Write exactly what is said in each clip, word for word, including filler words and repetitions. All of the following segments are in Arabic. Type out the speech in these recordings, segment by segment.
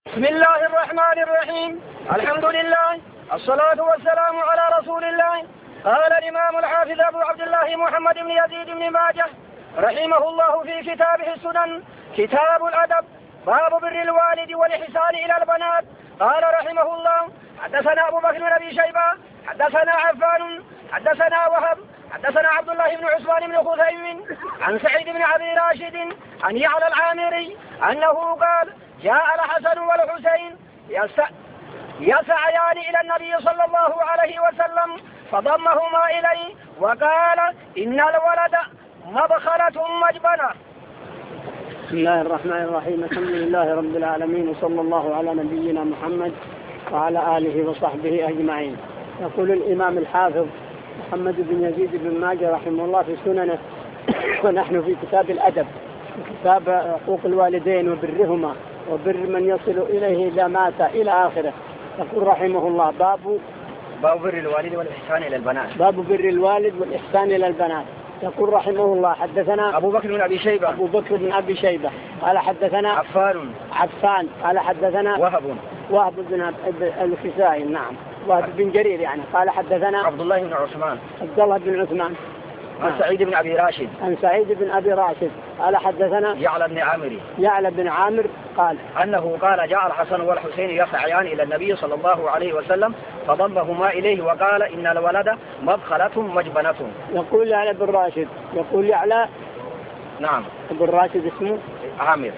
بسم الله الرحمن الرحيم. الحمد لله، الصلاة والسلام على رسول الله. قال الإمام الحافظ أبو عبد الله محمد بن يزيد بن ماجه رحمه الله في كتابه السنن كتاب الأدب باب بر الوالد والإحسان إلى البنات. قال رحمه الله: حدثنا أبو بكر بن أبي شيبة حدثنا عفان حدثنا وهب حدثنا عبد الله بن عثمان بن خثيم عن سعيد بن أبي راشد عن يعلى العامري أنه قال: جاء الحسن والحسين يسعيان إلى النبي صلى الله عليه وسلم فضمهما إليه وقال: إن الولد مبخلة مجبنة. بسم الله الرحمن الرحيم. الحمد لله رب العالمين، وصلى الله على نبينا محمد وعلى آله وصحبه أجمعين. يقول الإمام الحافظ محمد بن يزيد بن ماجه رحمه الله في سننه ونحن في كتاب الأدب، كتاب حقوق الوالدين وبرهما وبر من يصل إليه إذا مات إلى آخره. يقول رحمه الله: باب باب بر الوالد والإحسان إلى البنات. باب بر الوالد والإحسان إلى البنات. يقول رحمه الله: حدثنا أبو بكر بن أبي شيبة أبو بكر بن أبي شيبة قال حدثنا عفان عفان قال حدثنا وهب وهب بن الكسائي نعم وهب بن جرير يعني قال حدثنا عبد الله بن عثمان عبد الله بن عثمان عن سعيد بن أبي راشد عن سعيد بن أبي راشد قال حدثنا يعلى بن عامري يعلى بن عامر قال أنه قال: جاء الحسن والحسين يسعيان إلى النبي صلى الله عليه وسلم فضمهما إليه وقال: إن الولد مبخلة مجبنة. يقول يعلى بن راشد يقول يعلى نعم بن راشد اسمه عامر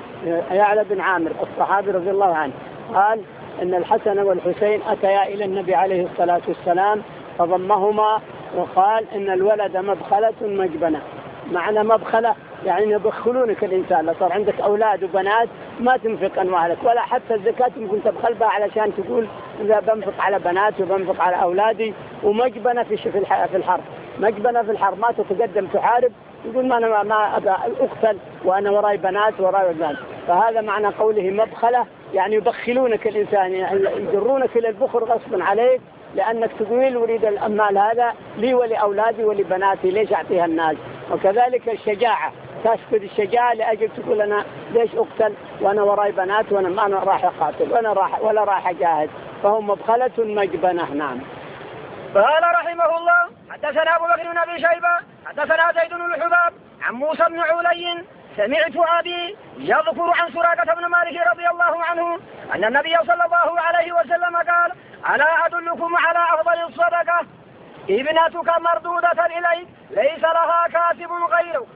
يعلى بن عامر الصحابي رضي الله عنه قال إن الحسن والحسين أتيا إلى النبي عليه الصلاة والسلام فضمهما وقال: إن الولد مبخلة مجبنة. معنى مبخلة يعني يبخلونك الإنسان. لو صار عندك أولاد وبنات ما تنفق أنواعك ولا حتى الزكاة ممكن تبخل بها علشان تقول إذا بنفق على بناتي وبنفق على أولادي. ومجبنة في في الحرب مجبنة في الحرب ما تتقدم تحارب يقول ما أنا ما أبغى أقتل وأنا وراي بنات وراي بنات. فهذا معنى قوله مبخلة يعني يبخلونك الإنسان، يعني يجرونك إلى البخل غصبا عليك لأنك تقول أريد المال هذا لي ولأولادي ولبناتي ليش أعطيها الناس. وكذلك الشجاعة تفقد الشجاعة لأجل تقول أنا ليش أقتل وأنا وراي بنات وأنا ما أنا راح أقاتل وأنا راح ولا راح أجاهد. فهم مبخلة مجبنة. نعم. قال رحمه الله: حدثنا أبو بكر بن أبي شيبة حدثنا زيد بن الحباب عن موسى بن علي سمعت أبي يذكر عن سراقة بن مالك رضي الله عنه أن النبي صلى الله عليه وسلم قال: ألا أدلكم على أفضل الصدقة؟ ابنتك مردودة إليك ليس لها كاتب غيرك.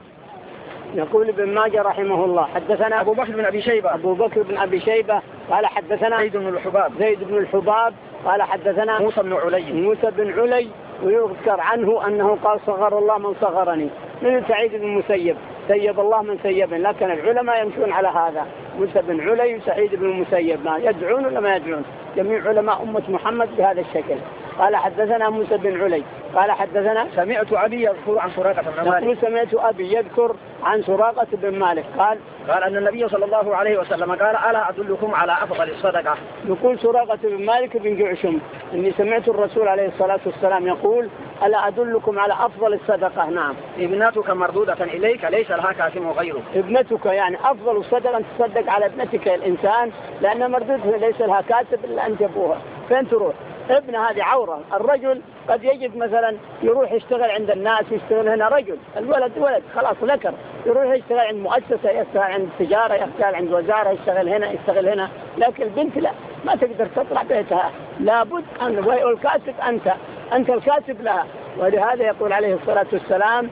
يقول ابن ماجه رحمه الله: حدثنا أبو بكر بن أبي شيبة أبو بكر بن أبي شيبة قال حدثنا زيد بن الحباب زيد بن الحباب قال حدثنا موسى بن علي موسى بن علي ويذكر عنه أنه قال: صغر الله من صغرني. من سعيد بن المسيب سيب الله من سيب، لكن العلماء يمشون على هذا. موسى بن علي وسعيد بن المسيب ما يدعون ولا ما يدعون؟ جميع علماء أمة محمد بهذا الشكل. قال حدثنا موسى بن علي قال حدثنا سمعت أبي يذكر عن سراقة بن مالك سمعت أبي يذكر عن سراقة بن مالك قال قال أن النبي صلى الله عليه وسلم قال: ألا أدلكم على أفضل الصدقة؟ يقول سراقة بن مالك بن جعشم إني سمعت الرسول عليه الصلاة والسلام يقول: ألا أدلكم على أفضل الصدقة؟ نعم. ابنتك مردودة إليك ليس لها كاتب غيره. ابنتك يعني أفضل الصدقة أن تصدق على ابنتك الإنسان لأن مردودها ليس لها كاتب إلا أن تبوها. فين تروح؟ ابن هذه عورة. الرجل قد يجد مثلا يروح يشتغل عند الناس يشتغل هنا رجل، الولد ولد خلاص ذكر يروح يشتغل عند مؤسسة يشتغل عند تجارة يشتغل عند وزارة يشتغل هنا يشتغل هنا. لكن البنت لا ما تقدر تطلع بيتها لابد أن والكاتب أنت أنت الكاتب لها. ولهذا يقول عليه الصلاة والسلام: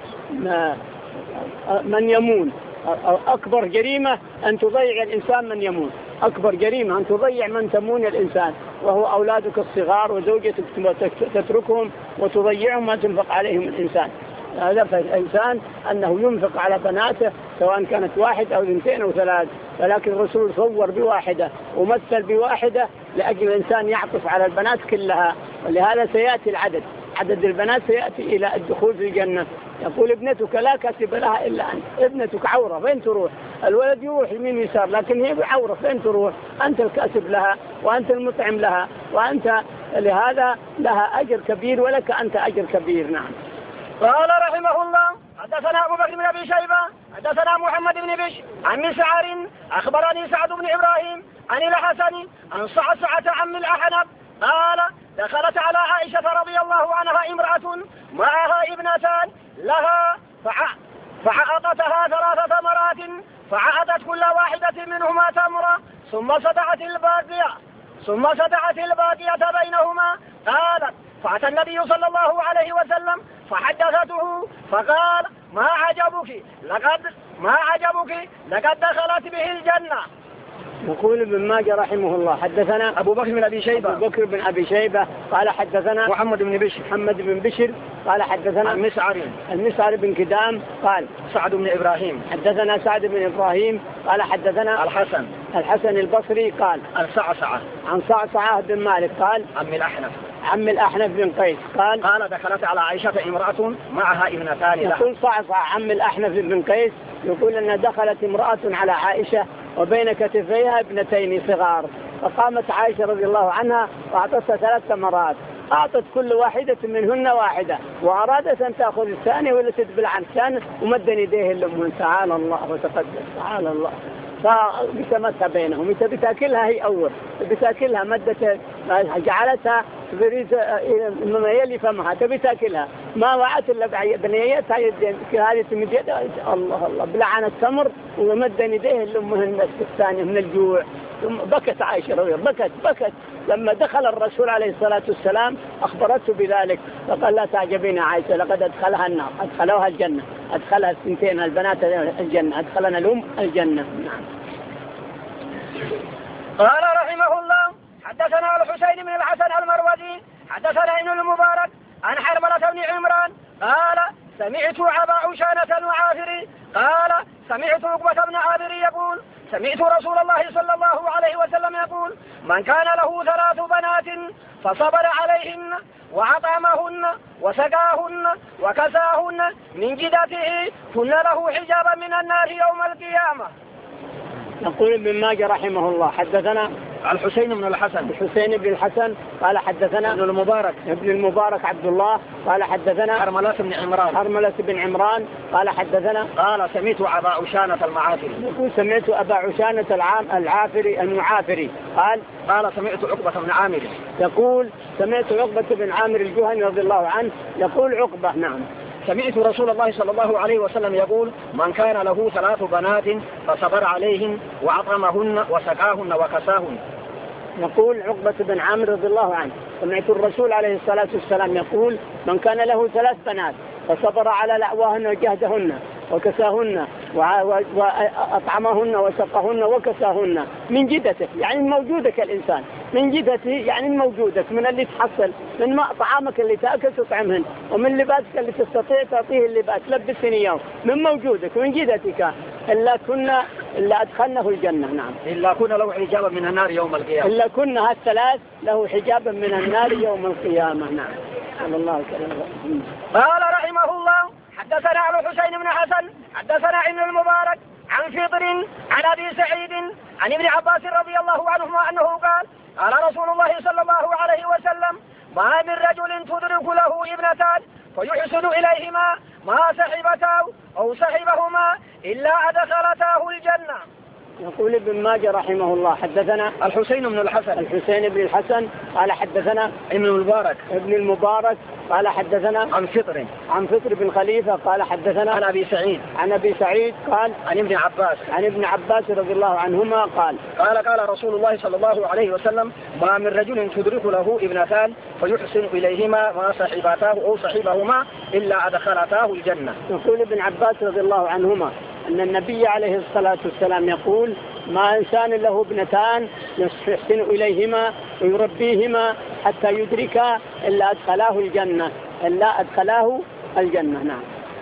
من يمون أكبر جريمة أن تضيع الإنسان من يمون. أكبر جريمة أن تضيع من تمون الإنسان وهو أولادك الصغار وزوجتك تتركهم وتضيعهم ما تنفق عليهم الإنسان. هذا فالإنسان أنه ينفق على بناته سواء كانت واحد أو اثنتين أو ثلاث. ولكن الرسول صور بواحدة ومثل بواحدة لأجل الإنسان يعطف على البنات كلها. ولهذا سيأتي العدد عدد البنات سيأتي إلى الدخول في الجنة. يقول: ابنتك لا كاتب لها إلا أنت. ابنتك عورة فين تروح؟ الولد يروح يمين يسار لكن هي عورة فين تروح؟ أنت الكاتب لها وأنت المطعم لها وأنت لهذا لها أجر كبير ولك أنت أجر كبير. نعم. قال رحمه الله: حدثنا أبو بكر بن أبي شيبة حدثنا محمد بن بش عن مسعر أخبرني سعد بن إبراهيم عن الحسن عن صعصعة عم الأحنف قال دخلت على عائشة رضي الله عنها امرأة معها ابنتان لها فعقدتها ثلاث ثمرات فعقدت كل واحدة منهما تمرة ثم صدعت الباقية ثم صدعت الباقية بينهما. قالت فأتى النبي صلى الله عليه وسلم فحدثته فقال ما عجبك لقد ما عجبك لقد دخلت به الجنة. يقول ابن ماجه رحمه الله حدثنا أبو بكر بن أبي شيبة أبو بكر بن أبي شيبة قال حدثنا محمد بن بشر محمد بن بشر قال حدثنا المسعر المسعر بن كدام قال سعد بن إبراهيم حدثنا سعد بن إبراهيم قال حدثنا الحسن الحسن البصري قال عن صعصعة عن صعصعة بن مالك قال عم الأحنف عم الأحنف بن قيس قال قال دخلت على عائشة امرأة معها ابنتان لها. يقول صعصعة عم الأحنف بن قيس يقول أن دخلت امرأة على عائشة وبين كتفيها ابنتين صغار فقامت عائشة رضي الله عنها وأعطتها ثلاث ثمرات أعطت كل واحدة منهن واحدة وأرادت أن تأخذ الثانية ولا تدبل عن الثانية ومد يديه لأمهن تعالى الله وتقدس تعالى الله فبسمتها بينهم بتاكلها هي أول بتاكلها مدة جعلتها تريد مما يلي فمها تبي تاكلها ما وعت إلا بنيتها يدين هذه تمد يدها الله الله بلعن التمر ومد يديه لأمهن الثانية من الجوع. ثم بكت عائشة رضي الله بكت بكت لما دخل الرسول عليه الصلاة والسلام أخبرته بذلك فقال لا تعجبين عائشة لقد أدخلها النار أدخلوها الجنة أدخلها السنتين البنات الجنة أدخلنا الأم الجنة. قال رحمه الله حدثنا الحسين بن الحسن المروزي حدثنا ابن المبارك عن حرملة بن عمران قال سمعت أبا عشانة الوعافري قال سمعت عقبة بن عامر يقول سمعت رسول الله صلى الله عليه وسلم يقول من كان له ثلاث بنات فصبر عليهن وعطمهن وسقاهن وكساهن من جدته كن له حجابا من النار يوم القيامة. يقول ابن ماجه رحمه الله حدثنا الحسين بن الحسن الحسين بن الحسن قال حدثنا ابن المبارك ابن المبارك عبد الله قال حدثنا حرملة بن عمران حرملة بن عمران قال حدثنا قال سمعت أبا عشانة المعافري يقول سمعت أبا عشانة العام العافري المعافري قال قال سمعت عقبة بن عامر يقول سمعت عقبة بن عامر الجهني رضي الله عنه يقول عقبة نعم سمعت رسول الله صلى الله عليه وسلم يقول من كان له ثلاث بنات فصبر عليهن وعطمهن وسقاهن وكساهن. يقول عقبة بن عامر رضي الله عنه سمعت الرسول عليه الصلاة والسلام يقول من كان له ثلاث بنات فصبر على لعواهن وجهدهن وكساهن وأطعمهن وسقهن وكساهن من جدته يعني موجودة كالإنسان من جدته يعني موجودة من اللي تحصل من ما طعامك اللي تأكل تطعمهن ومن لباسك اللي تستطيع تعطيه اللباس لبسني إياه من موجودك من جدتك إلا كنا إلا أدخلنه الجنة. نعم إلا كنا له حجابا من النار يوم القيامة إلا كنا هالثلاث له حجابا من النار يوم القيامة. نعم الله كلام. قال رحمه الله حدثنا على الحسين بن حسن حدثنا ابن المبارك عن فطر عن أبي سعيد عن ابن عباس رضي الله عنهما أنه قال قال رسول الله صلى الله عليه وسلم ما من رجل تدرك له ابنتان فيحسن إليهما ما صحبته أو صحبهما إلا أدخلتاه الجنة. يقول ابن ماجه رحمه الله حدثنا الحسين بن الحسن الحسين بن الحسن قال حدثنا ابن المبارك ابن المبارك قال حدثنا عن فطر عن فطر بن خليفة قال حدثنا عن أبي سعيد عن أبي سعيد قال عن ابن عباس عن ابن عباس رضي الله عنهما قال قال قال رسول الله صلى الله عليه وسلم ما من رجل تدرك له ابنتان فيحسن إليهما ما صحبتاه أو صحبهما إلا أدخلتاه الجنة. يقول ابن عباس رضي الله عنهما أن النبي عليه الصلاة والسلام يقول ما إنسان له ابنتان يحسن إليهما ويربيهما حتى يدركا إلا أدخلاه الجنة إلا أدخلاه الجنة. نعم.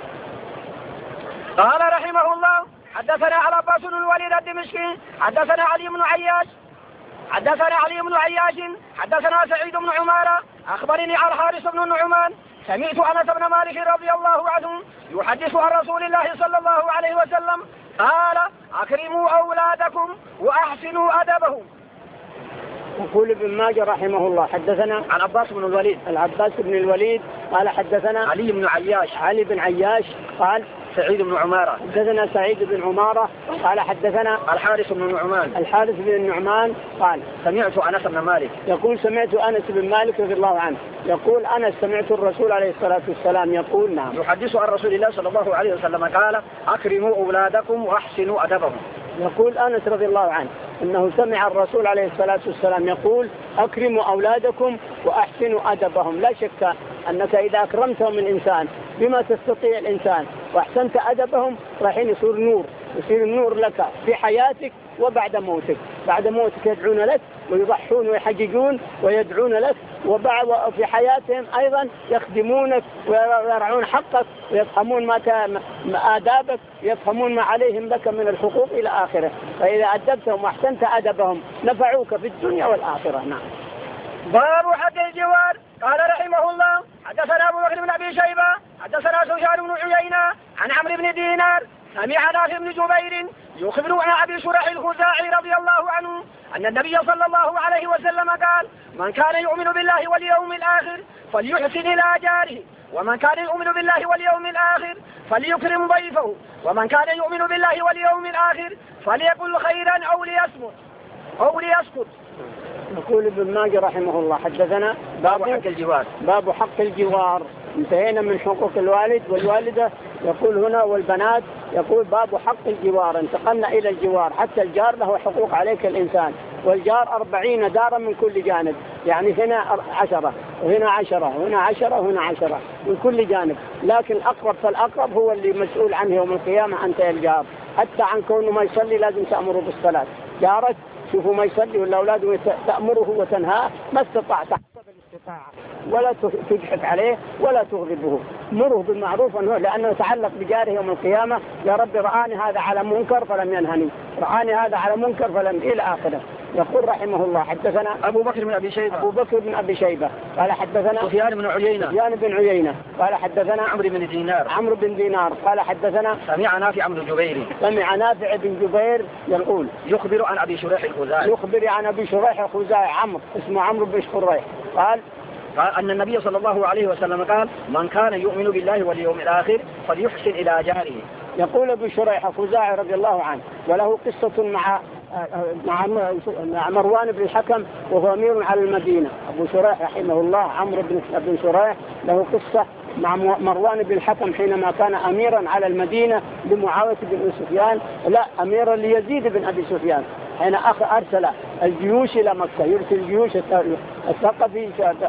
قال رحمه الله حدثنا على عباس بن الوليد الدمشقي حدثنا علي بن عياش حدثنا علي بن عياش حدثنا سعيد بن عمارة أخبرني على الحارث بن النعمان سمعت أنس بن مالك رضي الله عنه يحدث عن رسول الله صلى الله عليه وسلم قال أكرموا أولادكم وأحسنوا أدبهم. يقول ابن ماجه رحمه الله حدثنا عن عباس بن الوليد العباس بن الوليد قال حدثنا علي بن عياش علي بن عياش قال سعيد بن عمارة. حدثنا سعيد بن عمارة قال حدثنا الحارث بن النعمان. الحارث بن النعمان قال سمعت أنس بن مالك. يقول سمعت أنس بن مالك رضي الله عنه يقول أنا سمعت الرسول عليه الصلاة والسلام يقول نعم يحدث عن رسول الله صلى الله عليه وسلم قال أكرموا أولادكم وأحسنوا أدبهم. يقول أنس رضي الله عنه أنه سمع الرسول عليه الصلاة والسلام يقول أكرموا أولادكم وأحسنوا أدبهم. لا شك أنك إذا أكرمتهم من إنسان بما تستطيع الإنسان وأحسنت أدبهم راح يصير نور يصير النور لك في حياتك وبعد موتك. بعد موتك يدعون لك ويضحون ويحججون ويدعون لك وبعد في حياتهم أيضا يخدمونك ويرعون حقك ويفهمون ما آدابك يفهمون ما عليهم لك من الحقوق إلى آخره. فإذا أدبتهم وأحسنت أدبهم نفعوك في الدنيا والآخرة. نعم. باب حق الجوار. قال رحمه الله حدثنا أبو بكر بن أبي شيبة حدثنا سفيان بن عيينة عن عمرو بن دينار سمع نافع بن جبير يخبر عن أبي شريح الخزاعي رضي الله عنه أن النبي صلى الله عليه وسلم قال من كان يؤمن بالله واليوم الآخر فليحسن إلى جاره ومن كان يؤمن بالله واليوم الآخر فليكرم ضيفه ومن كان يؤمن بالله واليوم الآخر فليقل خيرا أو ليصمت أو ليسكت. يقول ابن ماجه رحمه الله حدثنا باب حق الجوار. باب حق الجوار. انتهينا من حقوق الوالد والوالدة يقول هنا والبنات يقول باب حق الجوار. انتقلنا إلى الجوار حتى الجار له حقوق عليك الإنسان والجار أربعين دارا من كل جانب يعني هنا عشرة وهنا عشرة وهنا عشرة وهنا عشرة من كل جانب لكن الأقرب فالأقرب هو اللي مسؤول عنه يوم القيامة أنت يا الجار. حتى عن كونه ما يصلي لازم تأمره بالصلاة. جارك شوفوا ما يصلي ولا أولاده تأمره وتنهاه ما استطعت حسب الاستطاعة ولا تضحك عليه ولا تغضبه. مره بالمعروف لأنه يتعلق بجاره يوم القيامة. يا رب رآني هذا على منكر فلم ينهني رآني هذا على منكر فلم إلى آخره. يقول رحمه الله حدثنا أبو بكر بن أبي شيبة أبو بكر بن أبي شيبة قال حدثنا سفيان بن عيينة سفيان بن عيينة قال حدثنا عمرو بن دينار عمرو بن دينار قال حدثنا سمع نافع بن جبير سمع نافع بن جبير يقول يخبر عن أبي شريح الخزاعي يخبر عن أبي شريح الخزاعي عمرو اسمه عمرو بن شريح قال قال أن النبي صلى الله عليه وسلم قال من كان يؤمن بالله واليوم الآخر فليحسن إلى جاره. يقول أبو شريح الخزاعي رضي الله عنه وله قصة مع مع مروان بن الحكم وهو أمير على المدينة. أبو شريح رحمه الله عمرو بن شريح له قصة مع مروان بن الحكم حينما كان أميرا على المدينة لمعاوية بن سفيان لا أميرا ليزيد بن أبي سفيان حين أخ أرسل الجيوش إلى مكة يرسل الجيوش الثقفي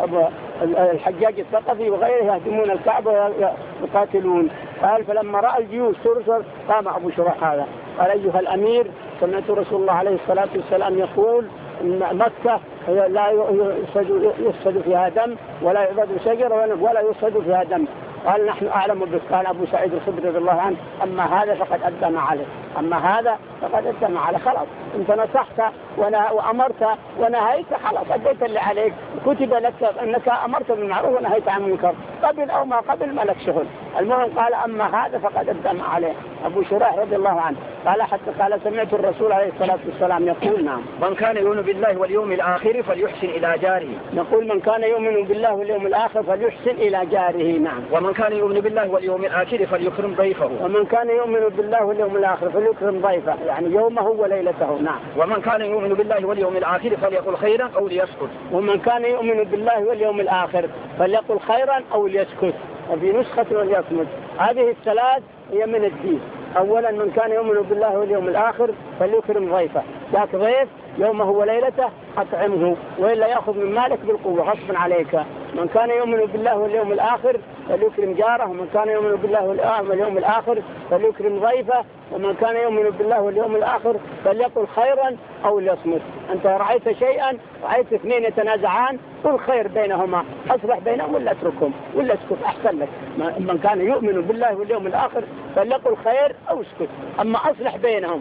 الحجاج الثقفي وغيره يهدمون الكعبة ويقاتلون. قال فلما رأى الجيوش ترسل قام أبو شريح هذا قال أيها الأمير سمعت رسول الله عليه الصلاة والسلام يقول إن مكة لا يفسد فيها دم ولا يعبد شجر ولا يفسد فيها دم. قال نحن أعلم بك. قال أبو سعيد الخدري رضي الله عنه أما هذا فقد أدى ما عليه أما هذا فقد أدى ما عليه. خلاص أنت نصحت وأمرت ونهيت خلاص أديت اللي عليك. كتب لك أنك أمرت بالمعروف ونهيت عن المنكر قبل أو ما قبل ما لك شغل. المهم قال أما هذا فقد أدى ما عليه. أبو شريح رضي الله عنه قال حتى قال سمعت الرسول عليه الصلاة والسلام يقول نعم من كان يؤمن بالله واليوم الآخر فليحسن إلى جاره. نقول من كان يؤمن بالله واليوم الآخر فليحسن إلى جاره. نعم. ومن كان يؤمن بالله واليوم الآخر فليكرم ضيفه. ومن كان يؤمن بالله واليوم الآخر فليكرم ضيفه يعني يومه وليلته. نعم. ومن كان يؤمن بالله واليوم الآخر فليقل خيرا أو ليسكت. ومن كان يؤمن بالله واليوم الآخر فليقل خيرا أو ليسكت. وفي نسخة وليصمت. هذه الثلاث هي من الدين. أولا من كان يؤمن بالله واليوم الآخر فليكرم ضيفه. ذاك ضيف يومه وليلته أطعمه وإلا يأخذ من مالك بالقوة غصبا عليك. من كان يؤمن بالله واليوم الآخر فليكرم جاره. ومن كان يؤمن بالله واليوم الآخر فليكرم ضيفه. ومن كان يؤمن بالله واليوم الآخر فليقل خيرا أو ليصمت. أنت رأيت شيئا رأيت اثنين يتنازعان قل خير بينهما أصلح بينهم ولا اتركهم ولا اسكت أحسن لك. من كان يؤمن بالله واليوم الآخر فليقل خير أو اسكت. أما أصلح بينهم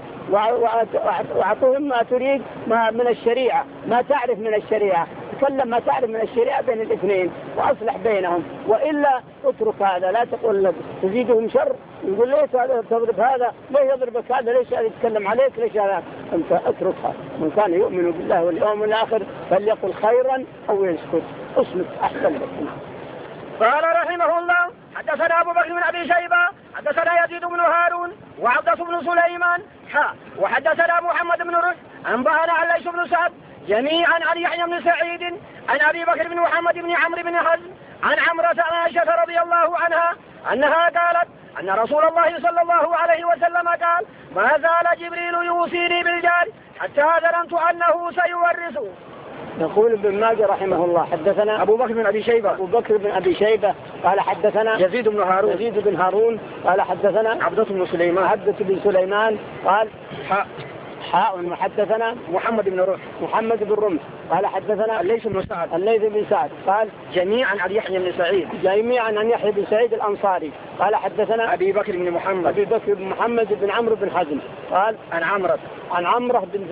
وأعطوهم ما تريد ما من الشريعة ما تعرف من الشريعة تكلم ما تعرف من الشريعة بين الاثنين وأصلح بينهم وإلا اترك هذا. لا تقول تزيدهم شر يقول ليش تضرب هذا ليه يضربك هذا ليش هذا يتكلم عليك ليش هذا. أنت اتركها. من كان يؤمن بالله واليوم الآخر فليقل خيرا أو يسكت اصمت أحسن لك. قال رحمه الله حدثنا أبو بكر بن أبي شيبة حدثنا يزيد بن هارون وعبدة بن سليمان حا وحدثنا محمد بن رشد أنبأنا عن ليث بن سعد جميعا عن يحيى بن سعيد عن أبي بكر بن محمد بن عمرو بن حزم عن عمرة عائشة رضي الله عنها أنها قالت أن رسول الله صلى الله عليه وسلم قال ما زال جبريل يوصيني بالجار حتى ظننت أنه سيورثه. يقول ابن ماجه رحمه الله حدثنا أبو بكر بن أبي شيبة أبو بكر بن أبي شيبة قال حدثنا يزيد بن هارون يزيد بن هارون قال حدثنا عبدة بن سليمان عبدة بن سليمان قال حاء حاء وحدثنا محمد بن رمح محمد بن رمح قال حدثنا الليث بن سعد الليث بن سعد قال جميعا عن يحيى بن سعيد جميعا عن يحيى بن سعيد الأنصاري قال حدثنا أبي بكر بن محمد أبي بكر بن محمد بن عمرو بن حزم قال عن عمرة عن عمرة بن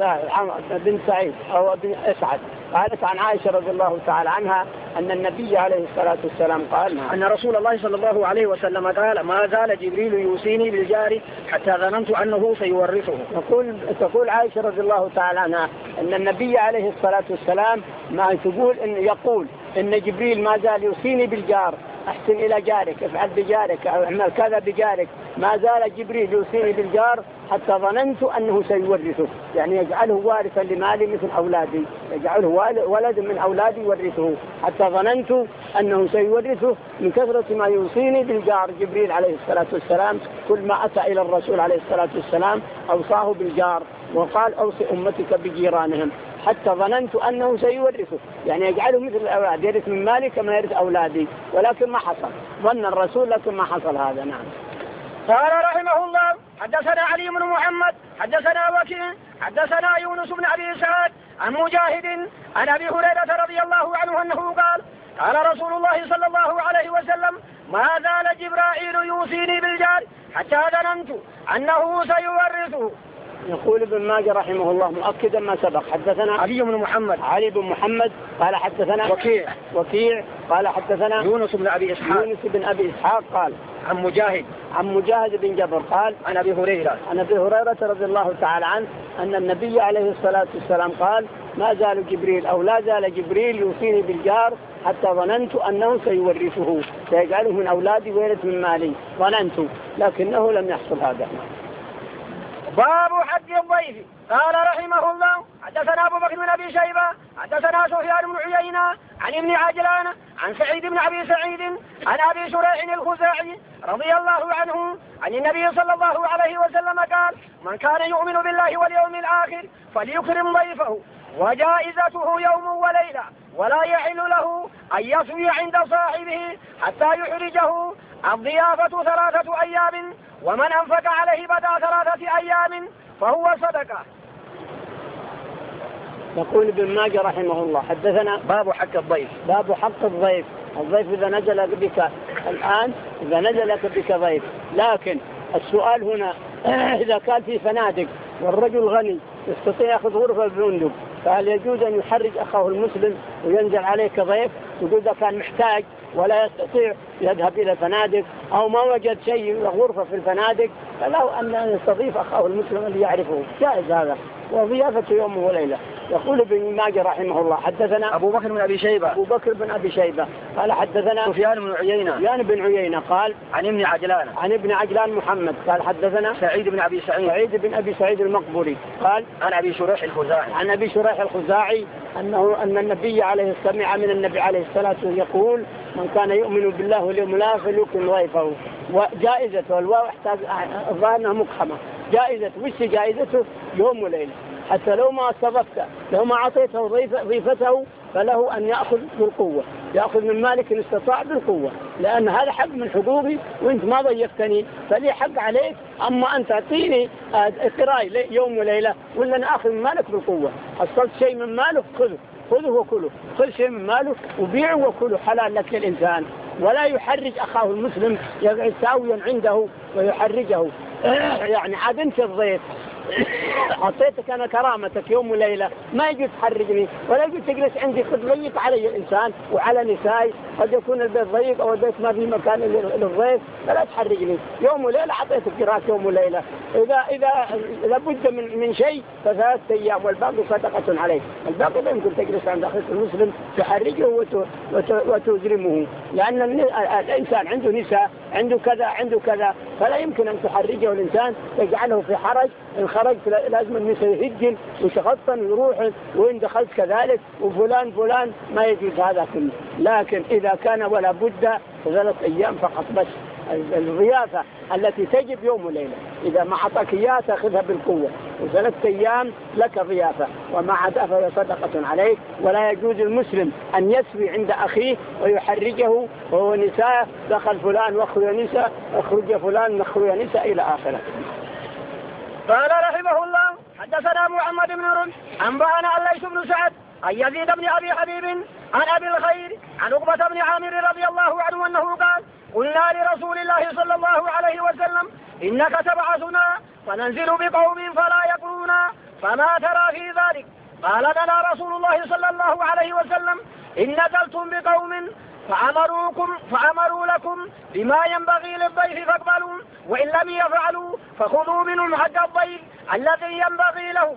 بن سعيد أو بن أسعد قالت عن عائشة رضي الله تعالى عنها أن النبي عليه الصلاة والسلام قال أن رسول الله صلى الله عليه وسلم قال ما زال جبريل يوصيني بالجار حتى ظننت أنه سيورثه. تقول تقول عائشة رضي الله تعالى عنها أن النبي عليه الصلاة والسلام ما تقول إن يقول إن جبريل ما زال يوصيني بالجار أحسن إلى جارك افعل بجارك أو اعمل كذا بجارك ما زال جبريل يوصيني بالجار حتى ظننت أنه سيورثه يعني يجعله وارثا لمالي مثل أولادي يجعله ولد من أولادي يورثه حتى ظننت أنه سيورثه من كثرة ما يوصيني بالجار. جبريل عليه الصلاة والسلام كل ما أتى إلى الرسول عليه الصلاة والسلام أوصاه بالجار وقال أوصي أمتك بجيرانهم حتى ظننت أنه سيورثه يعني يجعله مثل الأولاد يرث من مالي كما يرث أولادي ولكن ما حصل ظن الرسول لكن ما حصل هذا. نعم. قال رحمه الله حدثنا علي بن محمد حدثنا وكيع حدثنا يونس بن أبي إسحاق عن مجاهد عن أبي هريرة رضي الله عنه أنه قال قال رسول الله صلى الله عليه وسلم ما زال جبرائيل يوصيني بالجار حتى ظننت أنه سيورثه. يقول ابن ماجه رحمه الله مؤكدا ما سبق حدثنا علي بن محمد علي بن محمد قال حدثنا وكيع وكيع قال حدثنا يونس بن أبي إسحاق يونس بن أبي إسحاق قال عن مجاهد عن مجاهد بن جبر قال عن أبي هريرة عن أبي هريرة رضي الله تعالى عنه أن النبي عليه الصلاة والسلام قال ما زال جبريل أو لا زال جبريل يوصيني بالجار حتى ظننت أنه سيورثه سيجعله من أولادي ويرث من مالي ظننت لكنه لم يحصل هذا. باب حج الضيف. قال رحمه الله حدثنا أبو بكر بن أبي شيبة حدثنا سفيان بن عيينة عن ابن عجلان عن سعيد بن أبي سعيد عن أبي شريح الخزاعي رضي الله عنه عن النبي صلى الله عليه وسلم قال من كان يؤمن بالله واليوم الآخر فليكرم ضيفه وجائزته يوم وليلة ولا يحل له أن يصوي عند صاحبه حتى يحرجه. الضيافة ثلاثة أيام ومن أنفق عليه بدأ ثلاثة أيام فهو صدقة. يقول ابن ماجه رحمه الله حدثنا باب حق الضيف. باب حق الضيف. الضيف إذا نزل بك الآن إذا نزل بك ضيف لكن السؤال هنا إذا كان في فنادق والرجل غني يستطيع يأخذ غرفة بفندق فهل يجوز أن يحرج أخاه المسلم وينزل عليه كضيف؟ يقول إذا كان محتاج ولا يستطيع يذهب إلى الفنادق أو ما وجد شيء غرفة في الفنادق فله أن يستضيف أخاه المسلم اللي يعرفه جائز هذا وضيافة يوم وليلة. يقول ابن ماجه رحمه الله حدثنا أبو بكر بن أبي شيبة أبو بكر بن أبي شيبة قال حدثنا سفيان بن عيينة سفيان بن عيينة قال عن ابن عجلان عن ابن عجلان محمد قال حدثنا سعيد بن أبي سعيد سعيد بن أبي سعيد المقبري قال عن أبي شريح الخزاعي عن أبي شريح الخزاعي أنه أن النبي عليه السمع من النبي عليه الصلاة والسلام يقول من كان يؤمن بالله واليوم الآخر فليكرم ضيفه. وجائزته الواو احتاج ظاهرها مقحمة جائزة وش جائزته يوم وليلة حتى لو ما استضفته لو ما أعطيته ضيفته فله أن يأخذ بالقوة يأخذ من مالك إن استطاع بالقوة لأن هذا حق من حقوقي وإنت ما ضيفتني فلي حق عليك. أما أنت أعطيني قراي يوم وليلة ولا أنا أخذ من مالك بالقوة حصلت شيء من ماله خذه خذه وكله خذ شيء من ماله وبيعه وكله حلال لك الإنسان ولا يحرج أخاه المسلم يقعد ساويا عنده ويحرجه. يعني عاد أنت الضيف أعطيتك أنا كرامتك يوم وليلة، ما يجوز تحرجني ولا يجوز تجلس عندي قد ضيق علي الإنسان وعلى نسائي، قد يكون البيت ضيق أو البيت ما في مكان للضيف، فلا تحرجني يوم وليلة. أعطيتك قراءة يوم وليلة، إذا إذا لابد من من شيء فثلاثة أيام والباقي صدقة عليه. الباقي لا يمكن تجلس عند أخيك المسلم تحرجه وتزرمه، لأن الإنسان عنده نساء، عنده كذا عنده كذا، فلا يمكن أن تحرجه الإنسان تجعله في حرج. إن خرجت لازم النساء يهجن ويشغطن ويروح، وإن دخلت كذلك وفلان فلان، ما يجوز هذا كله. لكن إذا كان ولا بد ثلاث أيام فقط بس. الضيافة التي تجب يوم وليلة إذا ما أعطاك إياها تأخذها بالقوة، وثلاثة أيام لك ضيافة، وما عدا فهي صدقة عليك. ولا يجوز المسلم أن يسوي عند أخيه ويحرجه وهو نساء، دخل فلان واخرج نساء، اخرج فلان واخرج نساء إلى آخره. قال رحمه الله حدثنا محمد بن رمح أنبأنا الليث بن سعد عن يزيد بن أبي حبيب عن أبي الخير عن عقبة بن عامر رضي الله عنه أنه قال قلنا لرسول الله صلى الله عليه وسلم إنك تبعثنا فننزل بقوم فلا يقرونا، فما ترى في ذلك؟ قال لنا رسول الله صلى الله عليه وسلم إن نزلتم بقوم فأمروكم فأمروا لكم بما ينبغي للضيف فاقبلوا، وإن لم يفعلوا فخذوا منهم حق الضيف الذي ينبغي لهم.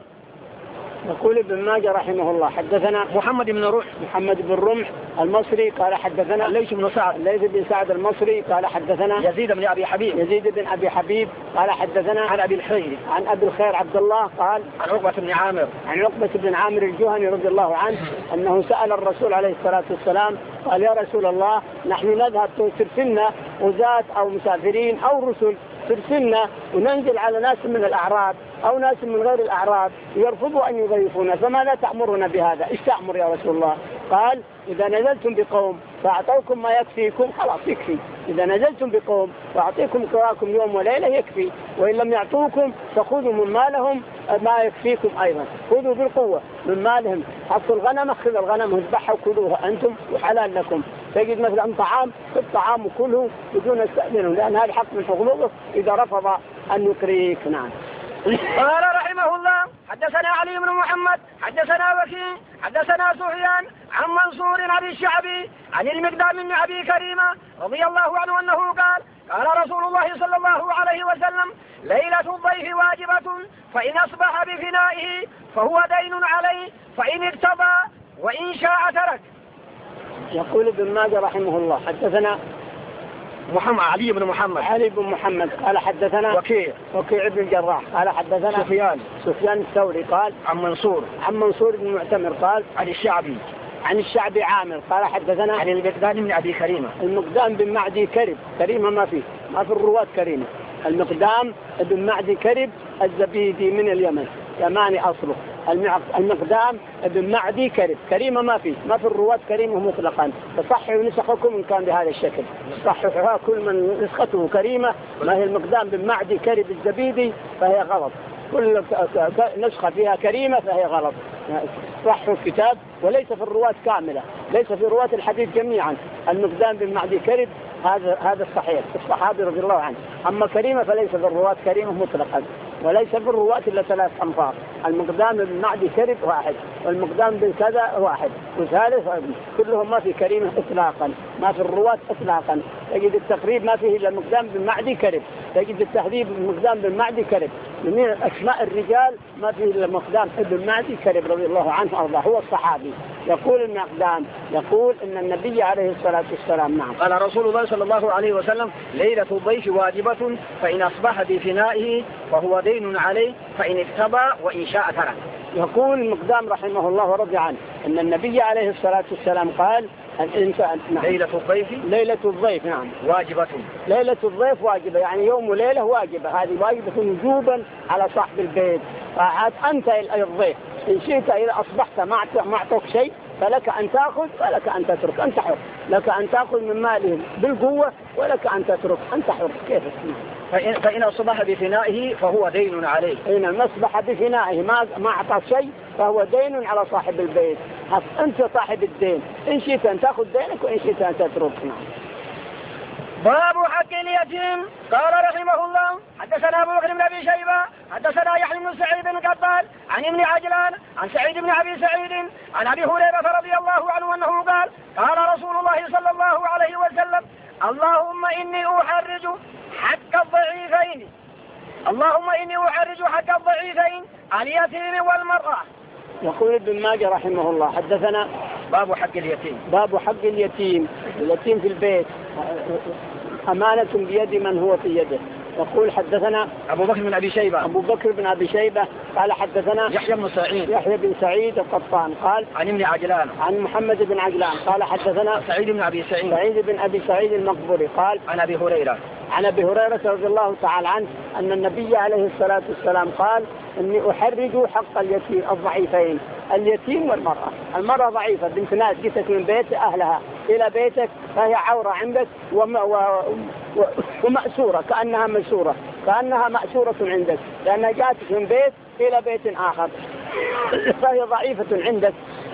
يقول ابن ماجه رحمه الله حدثنا محمد بن رمح محمد بن رمح المصري قال حدثنا الليث بن سعد الليث بن سعد المصري قال حدثنا يزيد بن أبي حبيب يزيد بن أبي حبيب قال حدثنا عن أبي الخير عن أبي الخير عبد الله قال عن عقبة بن عامر عن عقبة بن عامر الجهني رضي الله عنه أنه سأل الرسول عليه الصلاة والسلام قال يا رسول الله نحن نذهب ترسلنا غزاة أو مسافرين أو رسل، ترسلنا وننزل على ناس من الأعراب أو ناس من غير الأعراب يرفضوا أن يضيفونا، فماذا تأمرنا بهذا؟ إيش تأمر يا رسول الله؟ قال إذا نزلتم بقوم فأعطوكم ما يكفيكم خلاص يكفي. إذا نزلتم بقوم فأعطيكم قراءكم يوم وليلة يكفي، وإن لم يعطوكم فخذوا من مالهم ما يكفيكم أيضا، خذوا بالقوة من مالهم. حطوا الغنم، خذوا الغنم واذبحوا وكلوها أنتم وحلال لكم. تجد مثلا طعام خذ طعام وكله بدون استأذنهم، لأن هذا حق من حقوقه إذا رفض أن يكريك. نعم. قال رحمه الله حدثنا علي بن محمد حدثنا وكيع حدثنا سفيان عن منصور عن الشعبي عن المقدام بن أبي كريمة رضي الله عنه أنه قال قال رسول الله صلى الله عليه وسلم ليلة الضيف واجبة، فإن أصبح بفنائه فهو دين عليه، فإن اقتضى وإن شاء ترك. يقول ابن ماجه رحمه الله حدثنا محمد علي بن محمد علي بن محمد قال حدثنا وكيع وكيع بن الجراح قال حدثنا سفيان سفيان الثوري قال عن منصور عن منصور بن معتمر قال عن الشعبي عن الشعبي عامر قال حدثنا عن المقدام بن أبي كريمة. المقدام بن معدي كرب، كريمة ما فيه، ما في الرواة كريمة. المقدام بن معدي كرب الزبيدي من اليمن، يماني أصله. المقدام بن معدي كرب، كريمة ما فيه، ما في الرواة كريمة مطلقا. فصححوا نسخكم إن كان بهذا الشكل، صححوها كل من نسخته كريمة ما هي المقدام بن معدي كرب الزبيدي فهي غلط، كل نسخة فيها كريمة فهي غلط. صحوا الكتاب وليس في الرواة كاملة، ليس في رواة الحديث جميعا. المقدام بن معدي كرب هذا هذا الصحيح الصحابي رضي الله عنه. أما كريمة فليس في الرواة كريمة مطلقا، وليس في الرواة إلا ثلاث أنفار. المقدام بن معدي كرب واحد، والمقدام بن كذا واحد، وثالث كلهم ما في كريمة إطلاقا، ما في الرواة إطلاقا. تجد التقريب ما فيه إلا المقدام بن معدي كرب، تجد التهذيب المقدام بن معدي كرب. من أسماء الرجال ما فيه إلا المقدام بن معدي كرب رضي الله عنه أرضاه، هو الصحابي. يقول المقدام يقول إن النبي عليه الصلاة والسلام نعم قال رسول الله صلى الله عليه وسلم ليلة الضيف واجبة، فإن أصبح بفنائه فهو دين عليه، فإن اكتبى وإن شاء ترك. يقول المقدام رحمه الله ورضي عنه إن النبي عليه الصلاة والسلام قال الإنسان نعم ليلة الضيف ليلة الضيف نعم واجبة، ليلة الضيف واجبة، يعني يوم وليلة واجبة. هذه واجبة وجوبا على صاحب البيت. فعاد أنت الضيف إن شئت إذا أصبحت ما أعطوك شيء فلك أن تأخذ ولك أن تترك، أنت حر. لك أن تأخذ من مالهم بالقوة ولك أن تترك، أنت حر. كيف؟ فإن, فإن أصبح بفنائه فهو دين عليه. إن أصبح بفنائه ما ما أعطى شيء فهو دين على صاحب البيت. أنت صاحب الدين، إن شئت أن تأخذ دينك وإن شئت أن تترك. باب حق اليتيم. قال رحمه الله حدثنا ابو بكر بن ابي شيبه حدثنا يحيى بن سعيد بن قبال عن ابن عجلان عن سعيد بن ابي سعيد عن ابي هريره رضي الله عنه انه قال قال رسول الله صلى الله عليه وسلم اللهم اني احرج حق الضعيفين اللهم اني احرج حق الضعيفين اليتيم والمراه. يقول ابن ماجه رحمه الله حدثنا باب حق اليتيم. باب حق اليتيم. اليتيم في البيت أمانة بيد من هو في يده. يقول حدثنا أبو بكر بن أبي شيبة أبو بكر بن أبي شيبة قال حدثنا يحيى بن سعيد يحيى بن سعيد القطان قال عن ابن عجلان عن محمد بن عجلان قال حدثنا سعيد بن أبي سعيد سعيد بن أبي سعيد المقبري قال عن أبي هريرة عن أبي هريرة رضي الله تعالى عنه أن النبي عليه الصلاة والسلام قال إني أحرج حق اليتيم الضعيفين اليتيم والمرأة. المرأة ضعيفة بنت ناس جتك من بيت أهلها إلى بيتك فهي عورة عندك وم و و ومأسورة كأنها مسورة كأنها مأسورة عندك لأنها جاتك من بيت إلى بيت آخر فهي ضعيفة عندك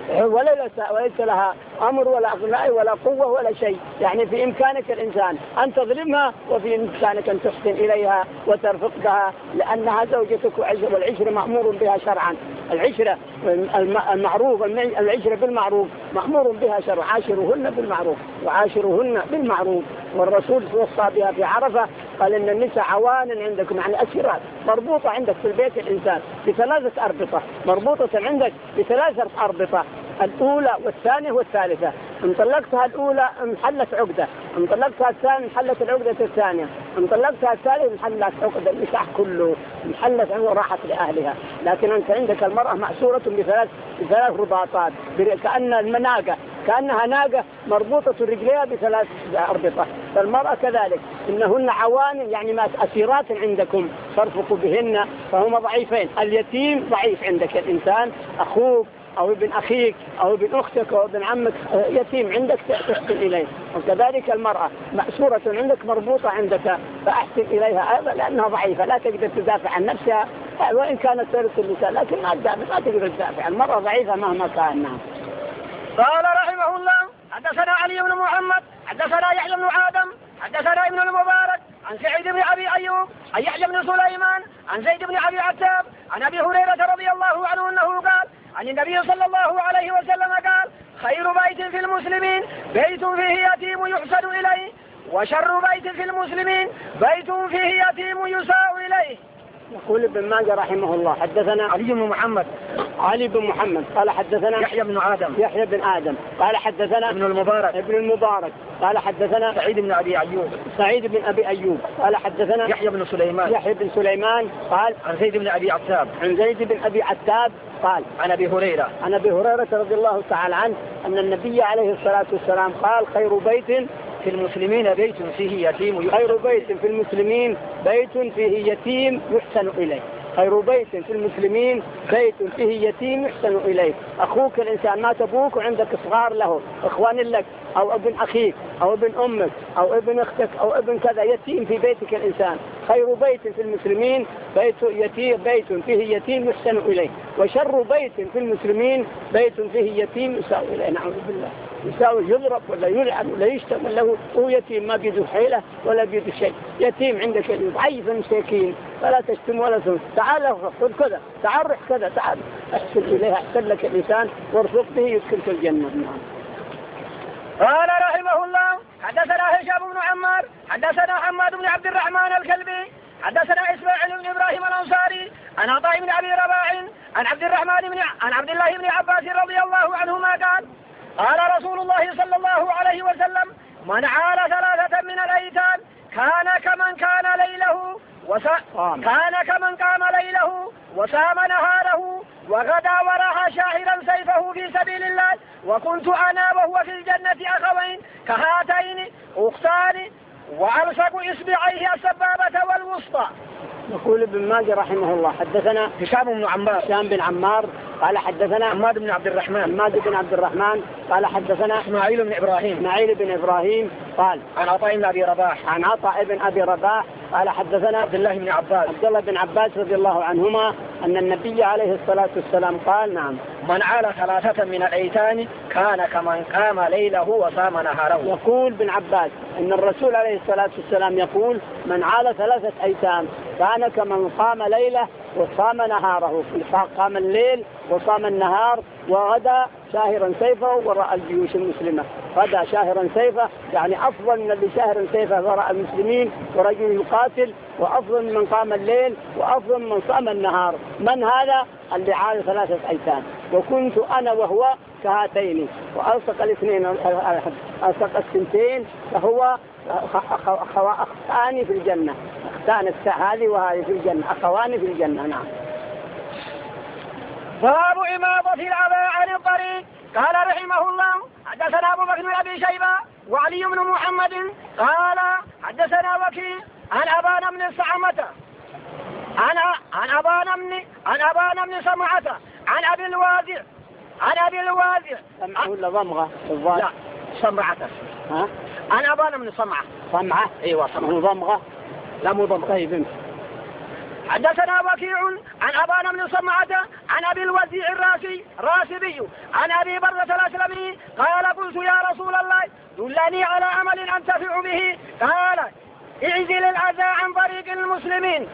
وليس لها أمر ولا أغناء ولا قوة ولا شيء. يعني في إمكانك الإنسان أن تظلمها وفي إمكانك أن تحسن إليها وترفقها لأنها زوجتك والعشرة مأمور بها شرعا. العشرة المعروف العشرة بالمعروف مأمور بها شرعا. عاشروهن بالمعروف وعاشروهن بالمعروف. والرسول وصى بها في عرفة قال إن النساء عوان عندكم يعني أسيرات مربوطة عندك في البيت الإنسان بثلاثة أربطة مربوطة عندك بثلاثة أربطة الأولى والثانية والثالثة. إن طلقتها الأولى انحلت عقدة إن طلقتها الثانية انحلت العقدة الثانية إن طلقتها الثالثة انحلت عقدة النكاح كله انحلت عنه وراحت لأهلها. لكن أنت عندك المرأة مأسورة بثلاث بثلاث رباطات كأن المناقة كأنها ناقة مربوطة رجليها بثلاث أربطة. فالمرأة كذلك إنهن عوان يعني ما أسيرات عندكم ترفقوا بهن فهم ضعيفين. اليتيم ضعيف عندك الإنسان أخوك أو ابن أخيك أو ابن أختك أو ابن عمك يتيم عندك تحسن إليه. وكذلك المرأة مأسورة عندك مربوطة عندك فأحسن إليها أيضا لأنها ضعيفة لا تقدر تدافع عن نفسها وإن كانت ثالث النساء لكن ما تقدر تدافع. المرأة ضعيفة مهما كان. قال رحمه الله حدثنا علي بن محمد حدثنا يحيى بن آدم حدثنا ابن المبارك عن سعيد بن أبي أيوب عن يحيى بن سليمان عن زيد بن أبي عتاب عن أبي هريرة رضي الله عنه أنه قال عن النبي صلى الله عليه وسلم قال خير بيت في المسلمين بيت فيه يتيم يحسن إليه وشر بيت في المسلمين بيت فيه يتيم يساء إليه. يقول ابن ماجه رحمه الله حدثنا علي بن محمد علي بن محمد قال حدثنا يحيى بن آدم يحيى بن آدم قال حدثنا ابن المبارك ابن المبارك قال حدثنا سعيد بن أبي أيوب سعيد بن أبي أيوب قال حدثنا يحيى بن سليمان يحيى بن سليمان قال عن زيد بن أبي عتاب عن زيد بن أبي عتاب قال عن أبي هريرة عن أبي هريرة رضي الله تعالى عنه أن النبي عليه الصلاة والسلام قال خير بيت في المسلمين بيت فيه يتيم خير بيت في المسلمين بيت فيه يتيم يحسن إليه. خير بيت في المسلمين بيت فيه يتيم يحسن إليه. أخوك الإنسان مات أبوك وعندك صغار له إخوان لك أو ابن أخيك أو ابن أمك أو ابن أختك أو ابن كذا يتيم في بيتك الإنسان. خير بيت في المسلمين بيت يتيم بيت فيه يتيم يحسن إليه وشر بيت في المسلمين بيت فيه يتيم يساء إليه. نعوذ بالله يساوي يضرب ولا يلعب ولا يشتم له هو يتيم ما بيده حيلة ولا بيده شيء. يتيم عندك ضعيف مسكين فلا تشتم ولا تنس. تعال خذ كذا تعال رح كذا تعال احسن إليها احسن لك الإنسان وارفق به يدخلك الجنة. قال رحمه الله حدثنا هشام بن عمار حدثنا حماد بن عبد الرحمن الكلبي حدثنا إسماعيل بن إبراهيم الأنصاري عن عطاء بن أبي رباح عن عبد الرحمن بن عن عبد الله بن عباس رضي الله عنهما قال قال رسول الله صلى الله عليه وسلم من عال ثلاثة من الأيتام كان كمن كان ليله وسا... كان كمن قام ليله وسام نهاره وغدا وراح شاهرا سيفه في سبيل الله وكنت أنا وهو في الجنة أخوين كهاتين أختان وألصق إصبعيه السبابة والوسطى. يقول ابن ماجه رحمه الله حدثنا هشام بن عمار هشام بن عمار قال حدثنا حماد بن عبد الرحمن حماد بن عبد الرحمن قال حدثنا إسماعيل بن إبراهيم إسماعيل بن إبراهيم قال عن عطاء بن أبي رباح عن عطاء بن أبي رباح قال حدثنا عبد الله بن عباس عبد الله بن عباس رضي الله عنهما أن النبي عليه الصلاة والسلام قال نعم من عال ثلاثة من الأيتام كان كمن قام ليله وصام نهاره. يقول بن عباس أن الرسول عليه الصلاة والسلام يقول من عال ثلاثة أيتام كان كمن قام ليله وصام نهاره، قام الليل وصام النهار وغدا شاهرا سيفه وراء الجيوش المسلمة. غدا شاهرا سيفه يعني أفضل من اللي شاهرا سيفه وراء المسلمين ورجل يقاتل، وأفضل من قام الليل وأفضل من صام النهار. من هذا؟ اللي عال ثلاثة أيتام. وكنت أنا وهو كهاتين، وألصق الاثنين ألصق السنتين فهو أختان في الجنة، أختان هذه وهذه في الجنة، أخوان في الجنة. نعم. باب إماطة الأذى عن الطريق. قال رحمه الله حدثنا أبو بكر بن أبي شيبة وعلي بن محمد قال حدثنا وكيع عن أبان بن الصعمة عن عن أبان بن عن أبان بن سمعة عن أبي الوازع عن أبي الوازع سمعة ولا ضمغة؟ لا سمعة. ها؟ عن أبان بن سمعة. سمعة؟ أيوة سمعة. ضمغة؟ لا مو ضمغة. طيب. حدثنا وكيع عن أبان بن سمعة عن أبي الوزيع الراسي راسبي عن أبي بردة الأسلمي قال قلت يا رسول الله دلني على عمل أنتفع به. قال اعزل الأذى عن طريق المسلمين.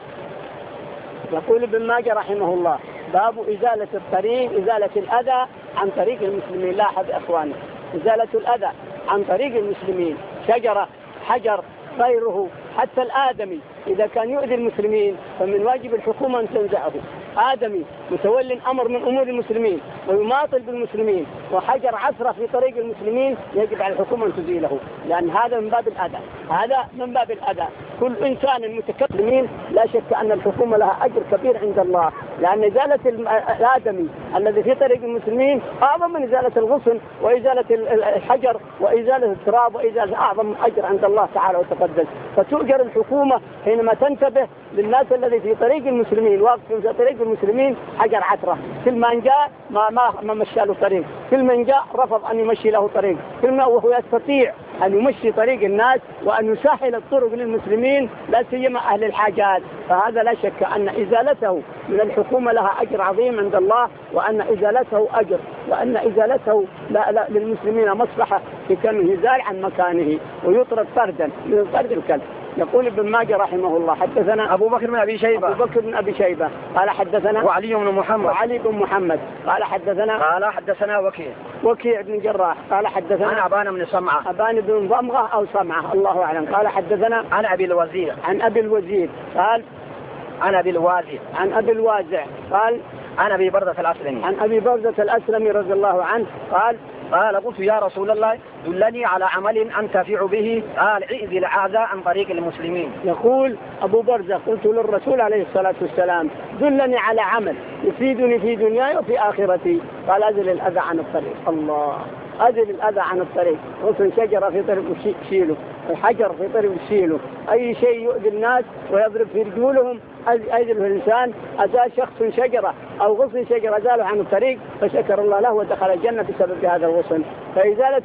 يقول ابن ماجه رحمه الله باب إزالة الطريق، إزالة الأذى عن طريق المسلمين. لاحظ أخواني، إزالة الأذى عن طريق المسلمين، شجرة حجر غيره حتى الآدمي إذا كان يؤذي المسلمين فمن واجب الحكومة أن تنزعه. آدمي متولي أمر من أمور المسلمين ويماطل بالمسلمين وحجر عثرة في طريق المسلمين يجب على الحكومة أن تزيله، لأن هذا من باب الأذى، هذا من باب الأذى. كل إنسان متكلمين لا شك أن الحكومة لها أجر كبير عند الله، لأن إزالة الآدمي الذي في طريق المسلمين أعظم من إزالة الغصن وإزالة الحجر وإزالة التراب وإزالة أعظم أجر عند الله تعالى وتقدس. فتؤجر الحكومة حينما تنتبه للناس الذي في طريق المسلمين واقفين في طريق المسلمين حجر عثرة، كل من جاء ما ما ما مشى له طريق، كل من جاء رفض أن يمشي له طريق، كل ما وهو يستطيع أن يمشي طريق الناس وأن يسهل الطرق للمسلمين لا سيما أهل الحاجات. فهذا لا شك أن إزالته من الحكومة لها أجر عظيم عند الله، وأن إزالته أجر، وأن إزالته لا لا للمسلمين مصلحة في كونه يزال عن مكانه ويطرد طردا من طرد الكلب. يقول ابن ماجه رحمه الله حدثنا أبو بكر بن أبي شيبة أبو بكر بن أبي شيبة قال حدثنا وعلي بن محمد وعلي بن محمد قال حدثنا قال حدثنا وكيع وكيع بن جراح قال حدثنا عن أبان بن سمعة أبان بن ضمغة أو سمعة الله أعلم قال حدثنا عن أبي الوزير عن أبي الوزير قال عن أبي الوازع عن أبي الوازع قال عن أبي بردة الأسلمي عن أبي بردة الأسلمي رضي الله عنه قال قال قلت يا رسول الله دلني على عمل أنتفع به. قال اعزل الأذى عن طريق المسلمين. يقول أبو برزة قلت للرسول عليه الصلاة والسلام دلني على عمل يفيدني في دنياي وفي آخرتي. قال أزل الأذى عن الطريق. الله، أزل الأذى عن الطريق. غصن شجرة في طريق شيله، الحجر في طريق شيله، أي شيء يؤذي الناس ويضرب في رجولهم أزله الإنسان. أزال شخص شجرة أو غصن شجرة أزاله عن الطريق فشكر الله له ودخل الجنة بسبب هذا الغصن. فإزالة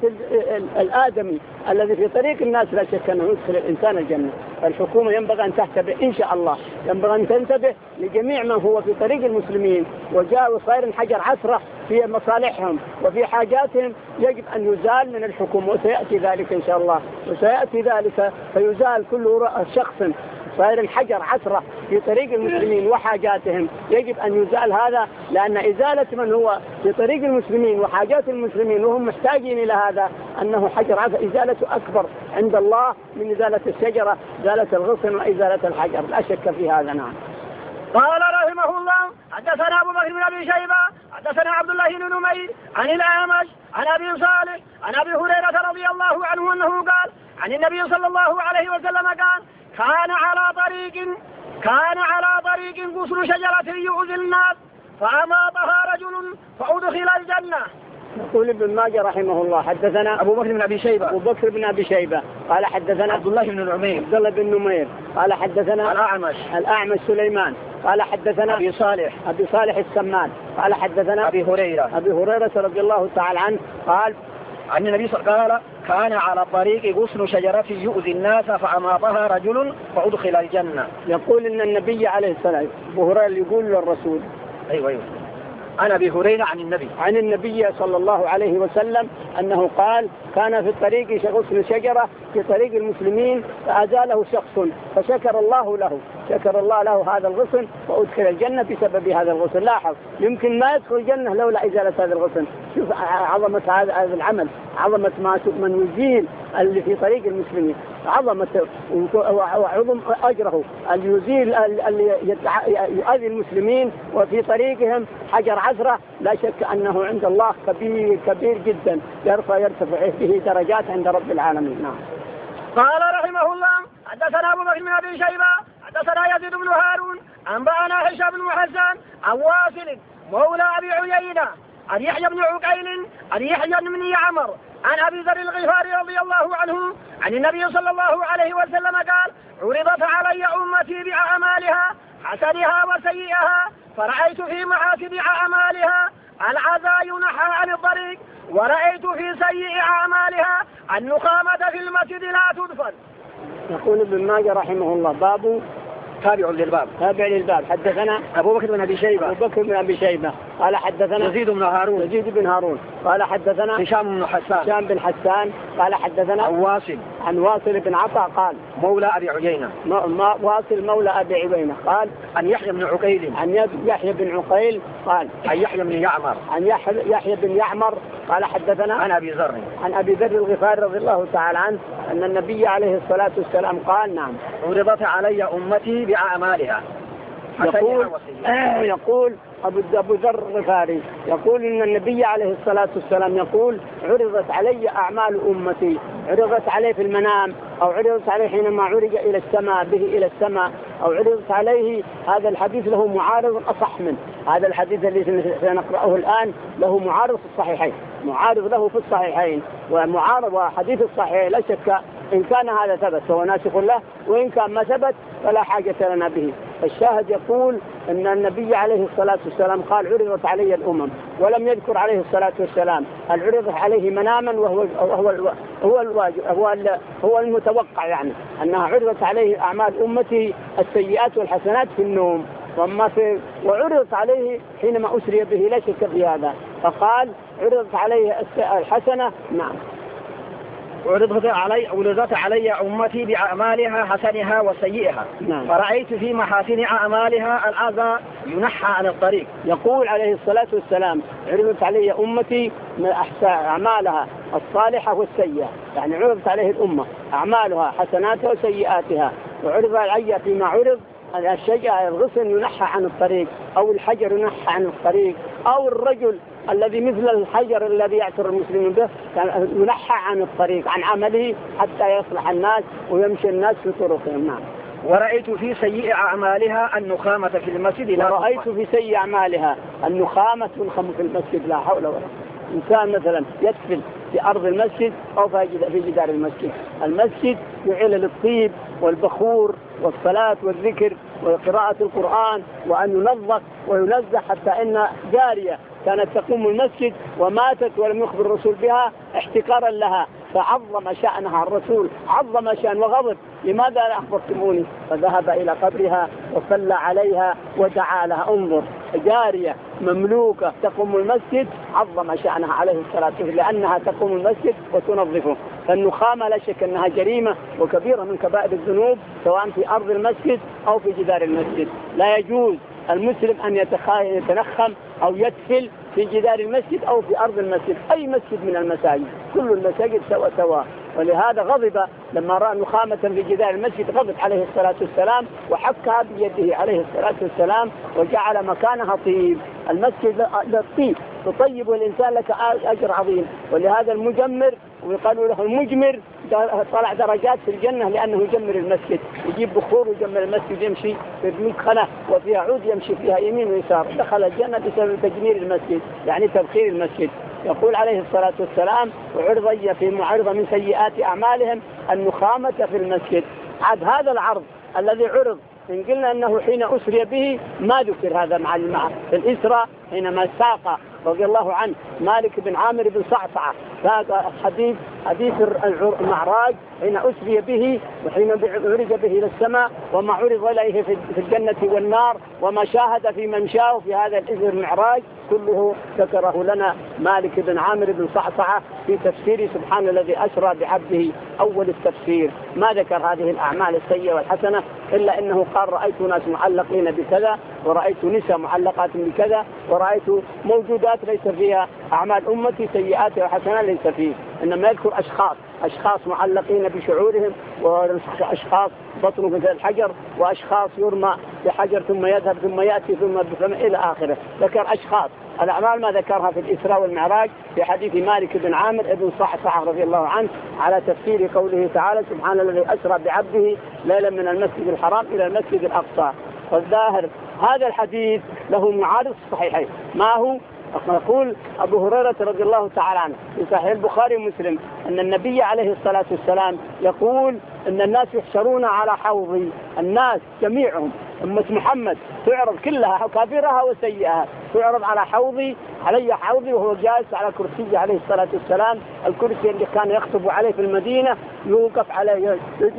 الآدمي الذي في طريق الناس لا شك أنه يدخل الإنسان الجنة. الحكومة ينبغي أن تهتبه إن شاء الله، ينبغي أن تنتبه لجميع من هو في طريق المسلمين وجاء وصاير حجر عثرة في مصالحهم وفي حاجاتهم، يجب أن يزال من الحكومة، وسيأتي ذلك إن شاء الله، وسيأتي ذلك فيزال كل شخص صاير الحجر عثرة في طريق المسلمين وحاجاتهم، يجب أن يزال هذا، لأن إزالة من هو في طريق المسلمين وحاجات المسلمين وهم محتاجين إلى هذا أنه حجر عثرة، إزالته أكبر عند الله من إزالة الشجرة، إزالة الغصن وإزالة الحجر، لا شك في هذا. نعم. قال رحمه الله حدثنا أبو بكر بن أبي شيبة حدثنا عبد الله بن نمير عن الأعمش عن أبي صالح عن أبي هريرة رضي الله عنه أنه قال عن النبي صلى الله عليه وسلم قال كان على طريق كان على طريق قصر شجرة يؤذي الناس فأماطها رجل فأدخل الجنة. يقول ابن ماجه رحمه الله حدثنا أبو بكر بن أبي شيبة أبو بكر بن أبي شيبة قال حدثنا عبد الله بن نمير عبد الله بن نمير قال حدثنا الأعمش الأعمش سليمان قال حدثنا أبي صالح أبي صالح السمان قال حدثنا أبي هريرة أبي هريرة رضي الله تعالى عنه قال عن النبي صلى الله عليه وسلم قال كان على الطريق غصن شجرة يؤذي الناس فأماطها رجل فأدخل الجنة. يقول إن النبي عليه السلام أبو هريرة يقول للرسول أيوة أيوة أنا أبي هريرة عن النبي عن النبي صلى الله عليه وسلم أنه قال كان في الطريق غصن شجرة في طريق المسلمين فأزاله شخص فشكر الله له شكر الله له هذا الغصن وأدخل الجنة بسبب هذا الغصن. لاحظ يمكن ما يدخل الجنة لولا إزالة هذا الغصن. شوف عظمة هذا العمل عظمة ما من يزيل اللي في طريق المسلمين عظمة وعظم أجره اللي يزيل اللي يؤذي المسلمين وفي طريقهم حجر عثرة. لا شك أنه عند الله كبير كبير جدا يرفع يرتفع به درجات عند رب العالمين. نعم. قال رحمه الله حدثنا أبو بكر بن أبي شيبة حدثنا يزيد بن هارون أنبأنا هشام بن حسان عن واصل مولى أبي عيينة عن يحيى بن عقيل عن يحيى بن يعمر عن أبي ذر الغفاري رضي الله عنه عن النبي صلى الله عليه وسلم قال عرضت علي أمتي بأعمالها حسنها وسيئها فرأيت في محاسن أعمالها العزى ينحى عن الطريق ورأيت في سيء أعمالها النخامة في المسجد لا تدفن. يقول ابن ماجه رحمه الله باب تابع للباب تابع للباب. حدثنا أبو بكر بن أبي شيبة أبو بكر بن أبي شيبة قال حدثنا يزيد بن هارون يزيد بن هارون قال حدثنا هشام بن حسان هشام بن حسان قال حدثنا عن واصل عن واصل بن عطاء قال مولى أبي عيينة ما واصل مولى أبي عيينة قال عن يحيى بن عقيل عن يحيى بن عقيل قال عن يحيى بن يعمر عن يحيى بن يعمر قال حدثنا عن أبي ذر عن أبي ذر الغفاري رضي الله تعالى عنه أن النبي عليه الصلاة والسلام قال نعم عرضت علي أمتي بأعمالها يقول آه يقول أبو أبو ذر الغفاري يقول إن النبي عليه الصلاة والسلام يقول عرضت علي أعمال أمتي عرضت عليه في المنام أو عرضت عليه حينما عرج إلى السماء به إلى السماء أو عرضت عليه. هذا الحديث له معارض أصح من هذا الحديث الذي سنقرأه الآن له معارض في الصحيحين معارض له في الصحيحين ومعارض وحديث الصحيح لا شك إن كان هذا ثبت فهو ناسخ له وإن كان ما ثبت فلا حاجة لنا به. الشاهد يقول أن النبي عليه الصلاة والسلام قال عرضت علي الأمم ولم يذكر عليه الصلاة والسلام هل عرضت عليه مناما وهو هو هو الواجب هو هو المتوقع يعني أنها عرضت عليه أعمال أمتي السيئات والحسنات في النوم وما في وعرضت عليه حينما أسري به لا شك في هذا. فقال عرضت عليه الحسنة نعم عرضت علي عرضت علي أمتي بأعمالها حسنها وسيئها نعم. فرأيت في محاسن أعمالها الأذى ينحى عن الطريق. يقول عليه الصلاة والسلام عرضت علي أمتي من أحسن أعمالها الصالحة والسيئة يعني عرضت عليه الأمة أعمالها حسناتها وسيئاتها وعرض علي فيما عرض الشجرة الغصن ينحى عن الطريق أو الحجر ينحى عن الطريق أو الرجل الذي مثل الحجر الذي يعثر المسلمين به ينحى عن الطريق عن عمله حتى يصلح الناس ويمشي الناس في طرقهم. نعم. ورأيت في سيء أعمالها النخامة في المسجد ورأيت في سيء أعمالها النخامة تنخم في المسجد لا حول ولا قوة. إنسان مثلا يدفن في أرض المسجد أو في جدار المسجد. المسجد يعل للطيب والبخور والصلاة والذكر وقراءة القرآن وأن ينظف وينزح حتى إن جارية كانت تقوم المسجد وماتت ولم يخبر الرسول بها احتقارا لها فعظم شأنها الرسول عظم شأن وغضب لماذا لا أخبرتموني فذهب إلى قبرها وصلى عليها ودعا لها. انظر جارية مملوكة تقوم المسجد عظم شأنها عليه الصلاة والسلام لأنها تقوم المسجد وتنظفه. فالنخامة لا شك أنها جريمة وكبيرة من كبائر الذنوب سواء في أرض المسجد أو في جدار المسجد. لا يجوز المسلم أن يتنخم أو يدفل في جدار المسجد أو في أرض المسجد أي مسجد من المساجد كل المساجد سوا سوا. ولهذا غضب لما رأى نخامة في جدار المسجد غضب عليه الصلاة والسلام وحكها بيده عليه الصلاة والسلام وجعل مكانها طيب. المسجد للطيب تطيب الإنسان لك أجر عظيم. ولهذا المجمر ويقالوا له المجمر طلع درجات في الجنة لأنه يجمر المسجد يجيب بخور ويجمر المسجد يمشي في مدخنة وفيها عود يمشي فيها يمين ويسار دخل الجنة بسبب تجمير المسجد يعني تبخير المسجد. يقول عليه الصلاة والسلام وعرض في معرضة من سيئات أعمالهم النخامة في المسجد. عاد هذا العرض الذي عرض إن قلنا أنه حين أسري به ما ذكر هذا مع المعنى في الإسراء حينما ساق رضي الله عنه مالك بن عامر بن صعصعة حديث حديث المعراج حين أسري به وحين عرج به إلى السماء وما عرض إليه في الجنة والنار وما شاهد في ممشاه في هذا المعراج كله ذكره لنا مالك بن عامر بن صعصعة في تفسير سبحان الذي أسرى بعبده أول التفسير. ما ذكر هذه الأعمال السيئة والحسنة إلا أنه قال رأيت ناس معلقين بكذا ورأيت نساء معلقات بكذا ورأيت موجودات ليس فيها أعمال أمتي سيئات وحسنات ليس فيه، إنما يذكر أشخاص أشخاص معلقين بشعورهم وأشخاص بطنه مثل الحجر وأشخاص يرمى بحجر ثم يذهب ثم يأتي ثم بفم إلى آخره. ذكر أشخاص. الأعمال ما ذكرها في الإسراء والمعراج في حديث مالك بن عامر بن صعصعة رضي الله عنه على تفسير قوله تعالى سبحان الذي أسرى بعبده ليلا من المسجد الحرام إلى المسجد الأقصى. والظاهر هذا الحديث له معارض صحيحين. ما هو؟ يقول أبو هريرة رضي الله تعالى عنه في صحيح البخاري ومسلم أن النبي عليه الصلاة والسلام يقول أن الناس يحشرون على حوضي، الناس جميعهم أمة محمد تعرض كلها كبيرها وسيئها تعرض على حوضي علي حوضي وهو جالس على كرسي عليه الصلاة والسلام، الكرسي اللي كان يخطب عليه في المدينة يوقف عليه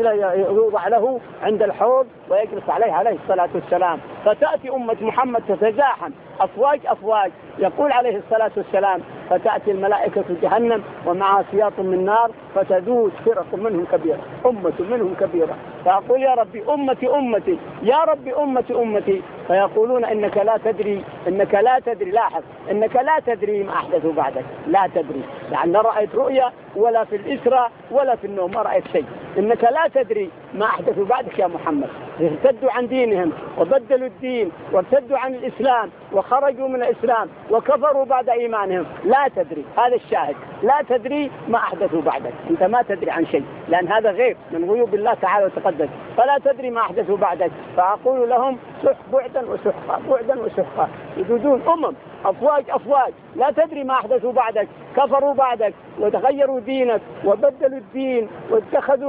يوضع له عند الحوض ويجلس عليه عليه الصلاة والسلام. فتأتي أمة محمد تتزاحم أفواج أفواج يقول عليه الصلاة والسلام فتأتي الملائكة جهنم ومعها سياط من نار فتذود فرق منهم كبيرة أمة منهم كبيرة فأقول يا ربي أمتي أمتي يا ربي أمتي أمتي فيقولون إنك لا تدري إنك لا تدري لاحظ إنك لا تدري ما أحدثوا بعدك لا تدري يعني لا رأيت رؤيا ولا في الإسراء ولا في النوم ما رأيت شيء إنك لا تدري ما أحدثوا بعدك يا محمد ارتدوا عن دينهم وبدلوا الدين وارتدوا عن الإسلام وخرجوا من الإسلام وكفروا بعد إيمانهم لا تدري هذا الشاهد لا تدري ما أحدثوا بعدك أنت ما تدري عن شيء لأن هذا غيب من غيوب الله تعالى وتقدس فلا تدري ما أحدثوا بعدك فأقول لهم سح بعدا وسحقا بعدا وسحقا يدودون أمم أفواج أفواج لا تدري ما أحدثوا بعدك كفروا بعدك وتغيروا دينك وبدلوا الدين واتخذوا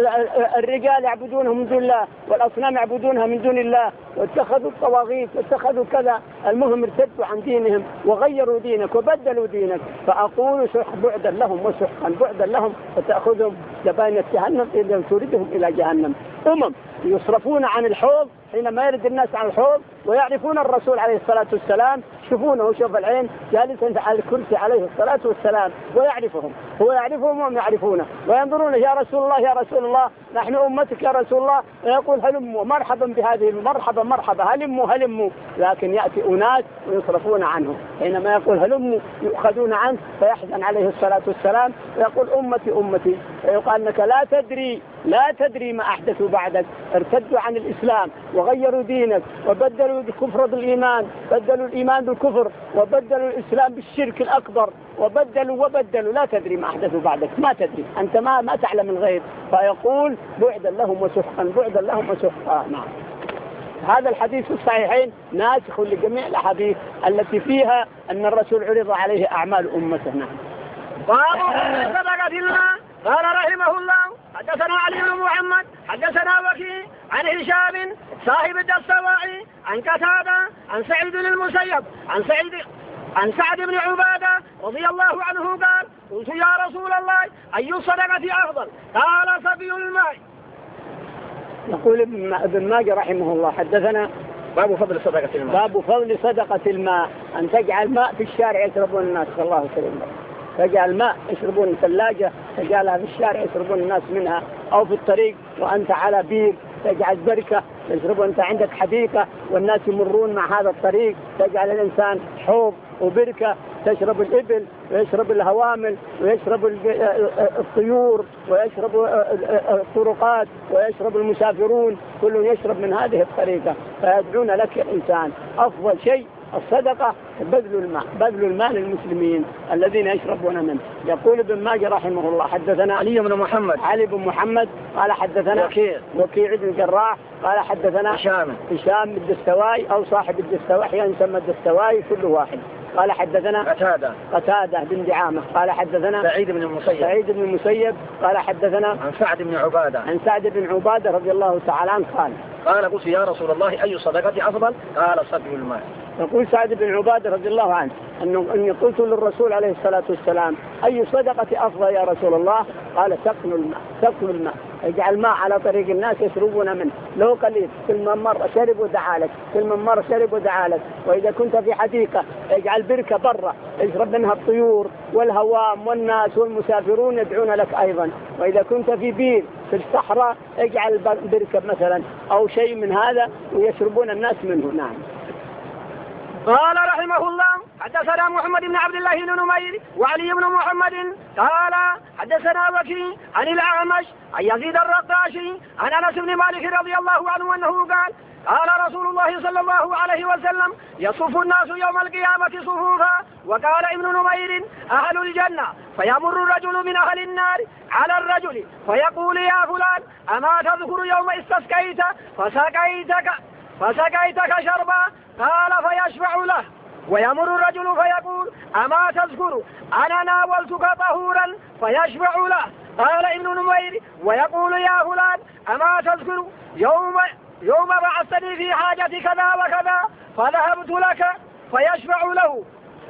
الرجال يعبدونهم من دون الله والأصنام يعبدونها من دون الله واتخذوا الطواغيت واتخذوا كذا المهم ارتدوا عن دينهم وغيروا دينك وبدلوا دينك فأقول سح بعدا لهم وسحقا بعدا لهم وتأخذهم زبائن جهنم إذا توردهم إلى جهنم. أمم يصرفون عن الحوض حينما يرد الناس عن الحوض ويعرفون الرسول عليه الصلاة والسلام شوفونه شوف العين جالس على الكرسي عليه الصلاة والسلام ويعرفهم هو يعرفهم وهم يعرفونه وينظرون يا رسول الله يا رسول الله نحن أمتك يا رسول الله ويقول هلموا مرحبا بهذه مرحبا مرحبا هلموا هلموا لكن يأتي أناس ويصرفون عنه حينما يقول هلموا يؤخذون عنه فيحزن عليه الصلاة والسلام ويقول أمتي أمتي ويقال أنك لا تدري لا تدري ما أحدثوا بعدك ارتدوا عن الإسلام وغيروا دينك وبدلوا الكفر بالإيمان بدلوا الإيمان بالكفر وبدلوا الإسلام بالشرك الأكبر وبدلوا وبدلوا لا تدري ما أحدثوا بعدك ما تدري أنت ما ما تعلم الغيب فيقول بعدا لهم وسحقا بعدا لهم وسحقا. نعم هذا الحديث في الصحيحين ناسخ لجميع الأحاديث التي فيها أن الرسول عرض عليه أعمال أمته. نعم باب صدقة الماء قال رحمه الله حدثنا علي بن محمد حدثنا وكيع عن هشام صاحب الدستوائي عن قتادة عن سعيد بن المسيب عن سعيد عن سعد بن عبادة رضي الله عنه قال قلت يا رسول الله أي الصدقة أفضل قال سقي الماء. يقول ابن ماجه رحمه الله حدثنا باب فضل صدقة الماء باب فضل صدقة الماء أن تجعل ماء في الشارع يشربون الناس صلى الله عليه وسلم تجعل ماء يشربون ثلاجة تجعلها في الشارع يشربون الناس منها أو في الطريق وأنت على بير تجعل بركة يشربون أنت عندك حديقة والناس يمرون مع هذا الطريق تجعل الإنسان حوض وبركة تشرب الإبل ويشرب الهوامل ويشرب الطيور ويشرب الطرقات ويشرب المسافرون كلهم يشرب من هذه الطريقة فيدعون لك يا إنسان. أفضل شيء الصدقة بذل الماء بذل الماء للمسلمين الذين يشربون منه. يقول ابن ماجه رحمه الله حدثنا علي بن محمد علي بن محمد قال حدثنا وكيع وكيع بن الجراح قال حدثنا هشام هشام الدستوائي أو صاحب الدستوائي أحيانا يسمى الدستوائي كل واحد قال حدثنا قتادة قتادة بن دعامة قال حدثنا سعيد بن المسيب سعيد بن المسيب قال حدثنا عن سعد بن عبادة عن سعد بن عبادة رضي الله تعالى عنه قال قال قلت يا رسول الله أي صدقة أفضل قال سقي الماء يقول سعد بن عبادة رضي الله عنه أنه أني قلت للرسول عليه الصلاة والسلام أي صدقة أفضل يا رسول الله؟ قال سقم الماء، سقم الماء، اجعل ماء على طريق الناس يشربون منه، لو قليل كل من مر شرب ودعا لك، كل من مر شرب ودعا لك. وإذا كنت في حديقة اجعل بركة برة يشرب منها الطيور والهوام والناس والمسافرون يدعون لك أيضا. وإذا كنت في بير في الصحراء اجعل بركة مثلا أو شيء من هذا ويشربون الناس منه. نعم. قال رحمه الله حدثنا محمد بن عبد الله بن نمير وعلي بن محمد قال حدثنا وكيع عن الأعمش عن يزيد الرقاشي عن أنس بن مالك رضي الله عنه أنه قال قال رسول الله صلى الله عليه وسلم يصف الناس يوم القيامة صفوفا. وقال ابن نمير أهل الجنة فيمر الرجل من أهل النار على الرجل فيقول يا فلان أما تذكر يوم استسقيت فسقيتك فسقيتك شربا؟ قال فيشفع له. ويمر الرجل فيقول أما تذكر أنا ناولتك طهورا؟ فيشفع له. قال ابن نمير ويقول يا فلان أما تذكر يوم يوم بعثتني في حاجة كذا وكذا فذهبت لك؟ فيشفع له.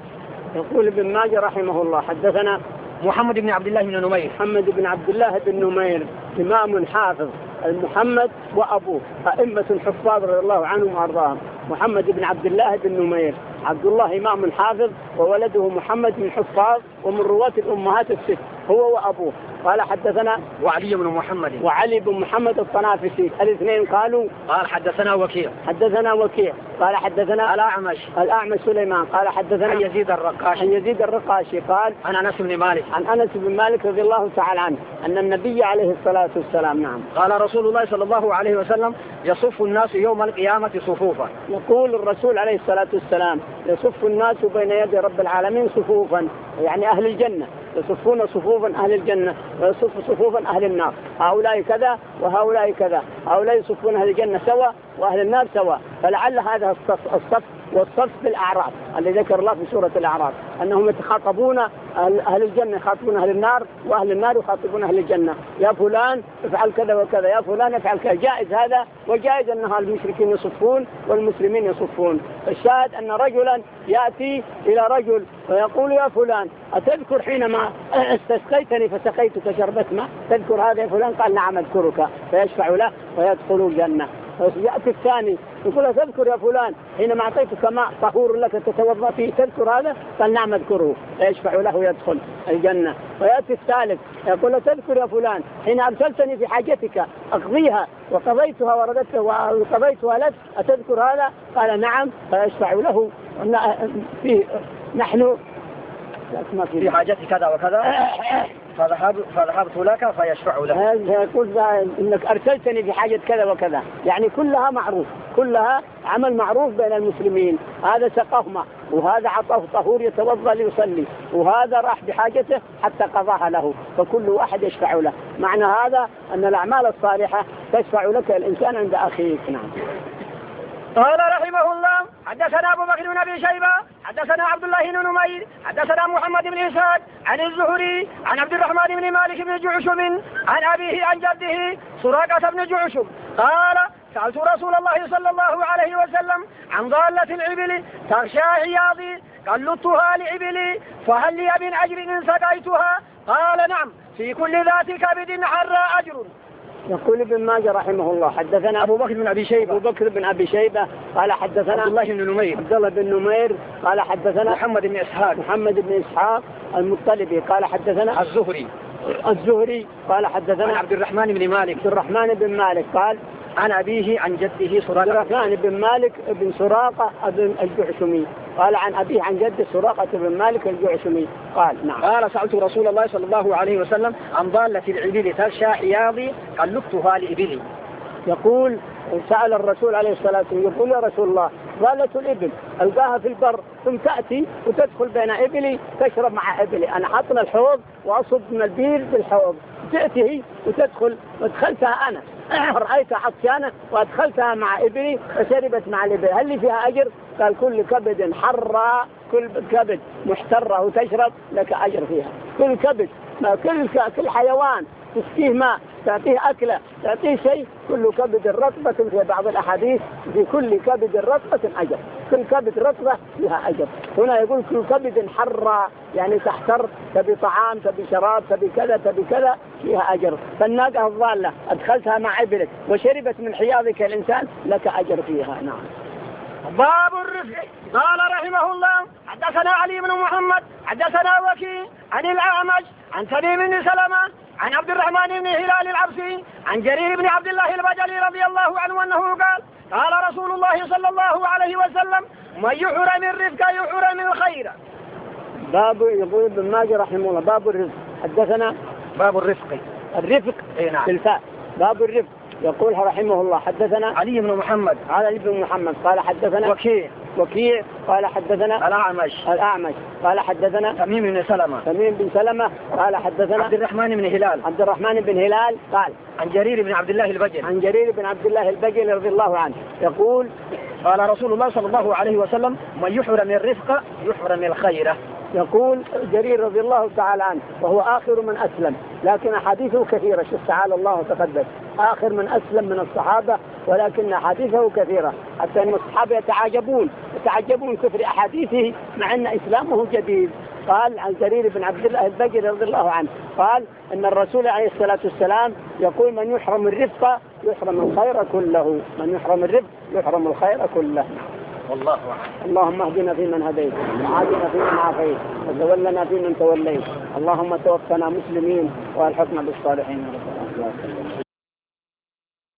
يقول ابن ماجه رحمه الله حدثنا محمد بن عبد الله بن نمير. محمد بن عبد الله بن نمير إمام حافظ، محمد وأبوه أئمة حفاظ رضي الله عنهم وأرضاهم. محمد بن عبد الله بن نمير عبد الله إمام حافظ وولده محمد بن حفاظ ومن رواة الأمهات الست هو وأبوه. قال حدثنا وعلي بن محمد وعلي بن محمد الطنافسي الاثنين قالوا قال حدثنا وكيع حدثنا وكيع قال حدثنا الأعمش الأعمش سليمان قال حدثنا عن يزيد الرقاشي عن يزيد الرقاشي قال عن أنس بن مالك عن أنس بن مالك رضي الله تعالى عنه أن النبي عليه الصلاة والسلام نعم قال رسول الله صلى الله عليه وسلم يصف الناس يوم القيامة صفوفا. يقول الرسول عليه الصلاة والسلام يصف الناس بين يدي رب العالمين صفوفا، يعني أهل الجنة يصفون صفوفا أهل الجنة ويصف صفوفا أهل النار، هؤلاء كذا وهؤلاء كذا، هؤلاء يصفون أهل الجنة سوا وأهل النار سوا. فلعل هذا الصف, الصف والصف بالأعراف اللي ذكر الله في سورة الأعراف أنهم يتخاطبون أهل الجنة يخاطبون أهل النار وأهل النار يخاطبون أهل الجنة، يا فلان افعل كذا وكذا، يا فلان افعل كذا. جائز هذا وجائز أن المشركين يصفون والمسلمين يصفون. الشاهد أن رجلا يأتي إلى رجل ويقول يا فلان أتذكر حينما استسقيتني فسقيتك شربة ماء؟ تذكر هذا يا فلان؟ قال نعم أذكرك. فيشفع له ويدخل الجنة. يأتي الثاني يقول تذكر يا فلان حينما أعطيتك ماء طهور لك تتوضأ فيه؟ تذكر هذا؟ قال نعم أذكره. فيشفع له ويدخل الجنة. ويأتي الثالث يقول تذكر يا فلان حين أرسلتني في حاجتك أقضيها وقضيتها وردتها وقضيتها لك؟ أتذكر هذا؟ قال نعم. فيشفع له. في نحن في حاجتي كذا وكذا فذهبت فذهبت لك فيشفع له. يقول انك ارسلتني في حاجه كذا وكذا، يعني كلها معروف، كلها عمل معروف بين المسلمين. هذا سقاه ماء وهذا عطاه طهور يتوضا ليصلي وهذا راح بحاجته حتى قضاها له، فكل واحد يشفع له. معنى هذا ان الاعمال الصالحه تشفع لك الانسان عند اخيك. نعم. قال رحمه الله حدثنا أبو بكر بن أبي شيبة حدثنا عبد الله بن نمير حدثنا محمد بن إسحاق عن الزهري عن عبد الرحمن بن مالك بن جعشم عن أبيه عن جده سراقة بن جعشم قال سألت رسول الله صلى الله عليه وسلم عن ضالة الإبل تغشى عياضي قلدتها لإبلي فهل لي من أجر إن سقيتها؟ قال نعم في كل ذات كبد حر أجر. يقول ابن ماجه رحمه الله حدثنا أبو بكر بن أبي شيبة أبو بكر بن أبي شيبة قال حدثنا عبد الله بن نمير عبد الله بن نمير قال حدثنا محمد بن إسحاق محمد بن إسحاق المطلبي قال حدثنا الزهري الزهري قال حدثنا عبد الرحمن بن مالك عبد الرحمن بن مالك قال عن أبيه عن جده سراقة عبد الرحمن بن مالك بن سراقة بن الجعشمي قال عن أبيه عن جده سراقة بن مالك الجعشمي قال نعم. قال سألت رسول الله صلى الله عليه وسلم عن ضالة الإبل تغشى حياضي قلدتها لإبلي. يقول سأل الرسول عليه الصلاة والسلام يقول يا رسول الله ضالة الإبل ألقاها في البر ثم تأتي وتدخل بين إبلي تشرب مع إبلي، أنا حاطنا الحوض وأصب من البير بالحوض، تأتي هي وتدخل ودخلتها أنا رأيتها عطشانة وأدخلتها مع إبلي فشربت مع الإبل، هل لي فيها أجر؟ قال كل كبد حرة كل كبد محترة وتشرب لك أجر فيها. كل كبد ما كل كل حيوان تسقيه ماء تعطيه أكلة تعطيه شيء كل كبد رطبة في بعض الأحاديث في كل كبد رطبة أجر. كل كبد رطبة فيها أجر. هنا يقول كل كبد حرة يعني تحتر، تبي طعام تبي شراب تبي كذا تبي كذا فيها أجر. فالناقة الضالة أدخلتها مع إبلك وشربت من حياضك الإنسان لك أجر فيها. نعم. باب الرفق. قال رحمه الله حدثنا علي بن محمد حدثنا وكيع عن الأعمش عن سليم بن سلمة عن عبد الرحمن بن هلال العبسي عن جرير بن عبد الله البجلي رضي الله عنه أنه قال قال رسول الله صلى الله عليه وسلم من يحرم الرفق يحرم الخير. باب يقول ابن ماجه رحمه الله باب الرفق. حدثنا باب الرفق الرفق نعم. بالفاء باب الرفق. يقول رحمه الله حدثنا علي بن محمد علي بن محمد قال حدثنا وكيع وكيع قال حدثنا الأعمش الأعمش قال حدثنا تميم بن سلمة تميم بن سلمة قال حدثنا عبد الرحمن بن هلال عبد الرحمن بن هلال قال عن جرير بن عبد الله البجلي عن جرير بن عبد الله البجلي رضي الله عنه يقول قال رسول الله صلى الله عليه وسلم من يحرم الرفق يحرم الخير. يقول جرير رضي الله تعالى عنه وهو آخر من أسلم، لكن أحاديثه كثيرة. شوف تعالى الله وتقدس آخر من أسلم من الصحابة، ولكن أحاديثه كثيرة حتى أن الصحابة يتعجبون يتعجبون كثر أحاديثه مع أن إسلامه جديد. قال عن جرير بن عبد الله البجلي رضي الله عنه قال أن الرسول عليه الصلاة والسلام يقول من يحرم الرفق يحرم الخير كله. من يحرم الرفق يحرم الخير كله. والله أعلم. اللهم اهدنا فيمن هديت وعافنا فيمن عافيت وتولنا فيمن توليت. اللهم توفنا مسلمين والحقنا بالصالحين.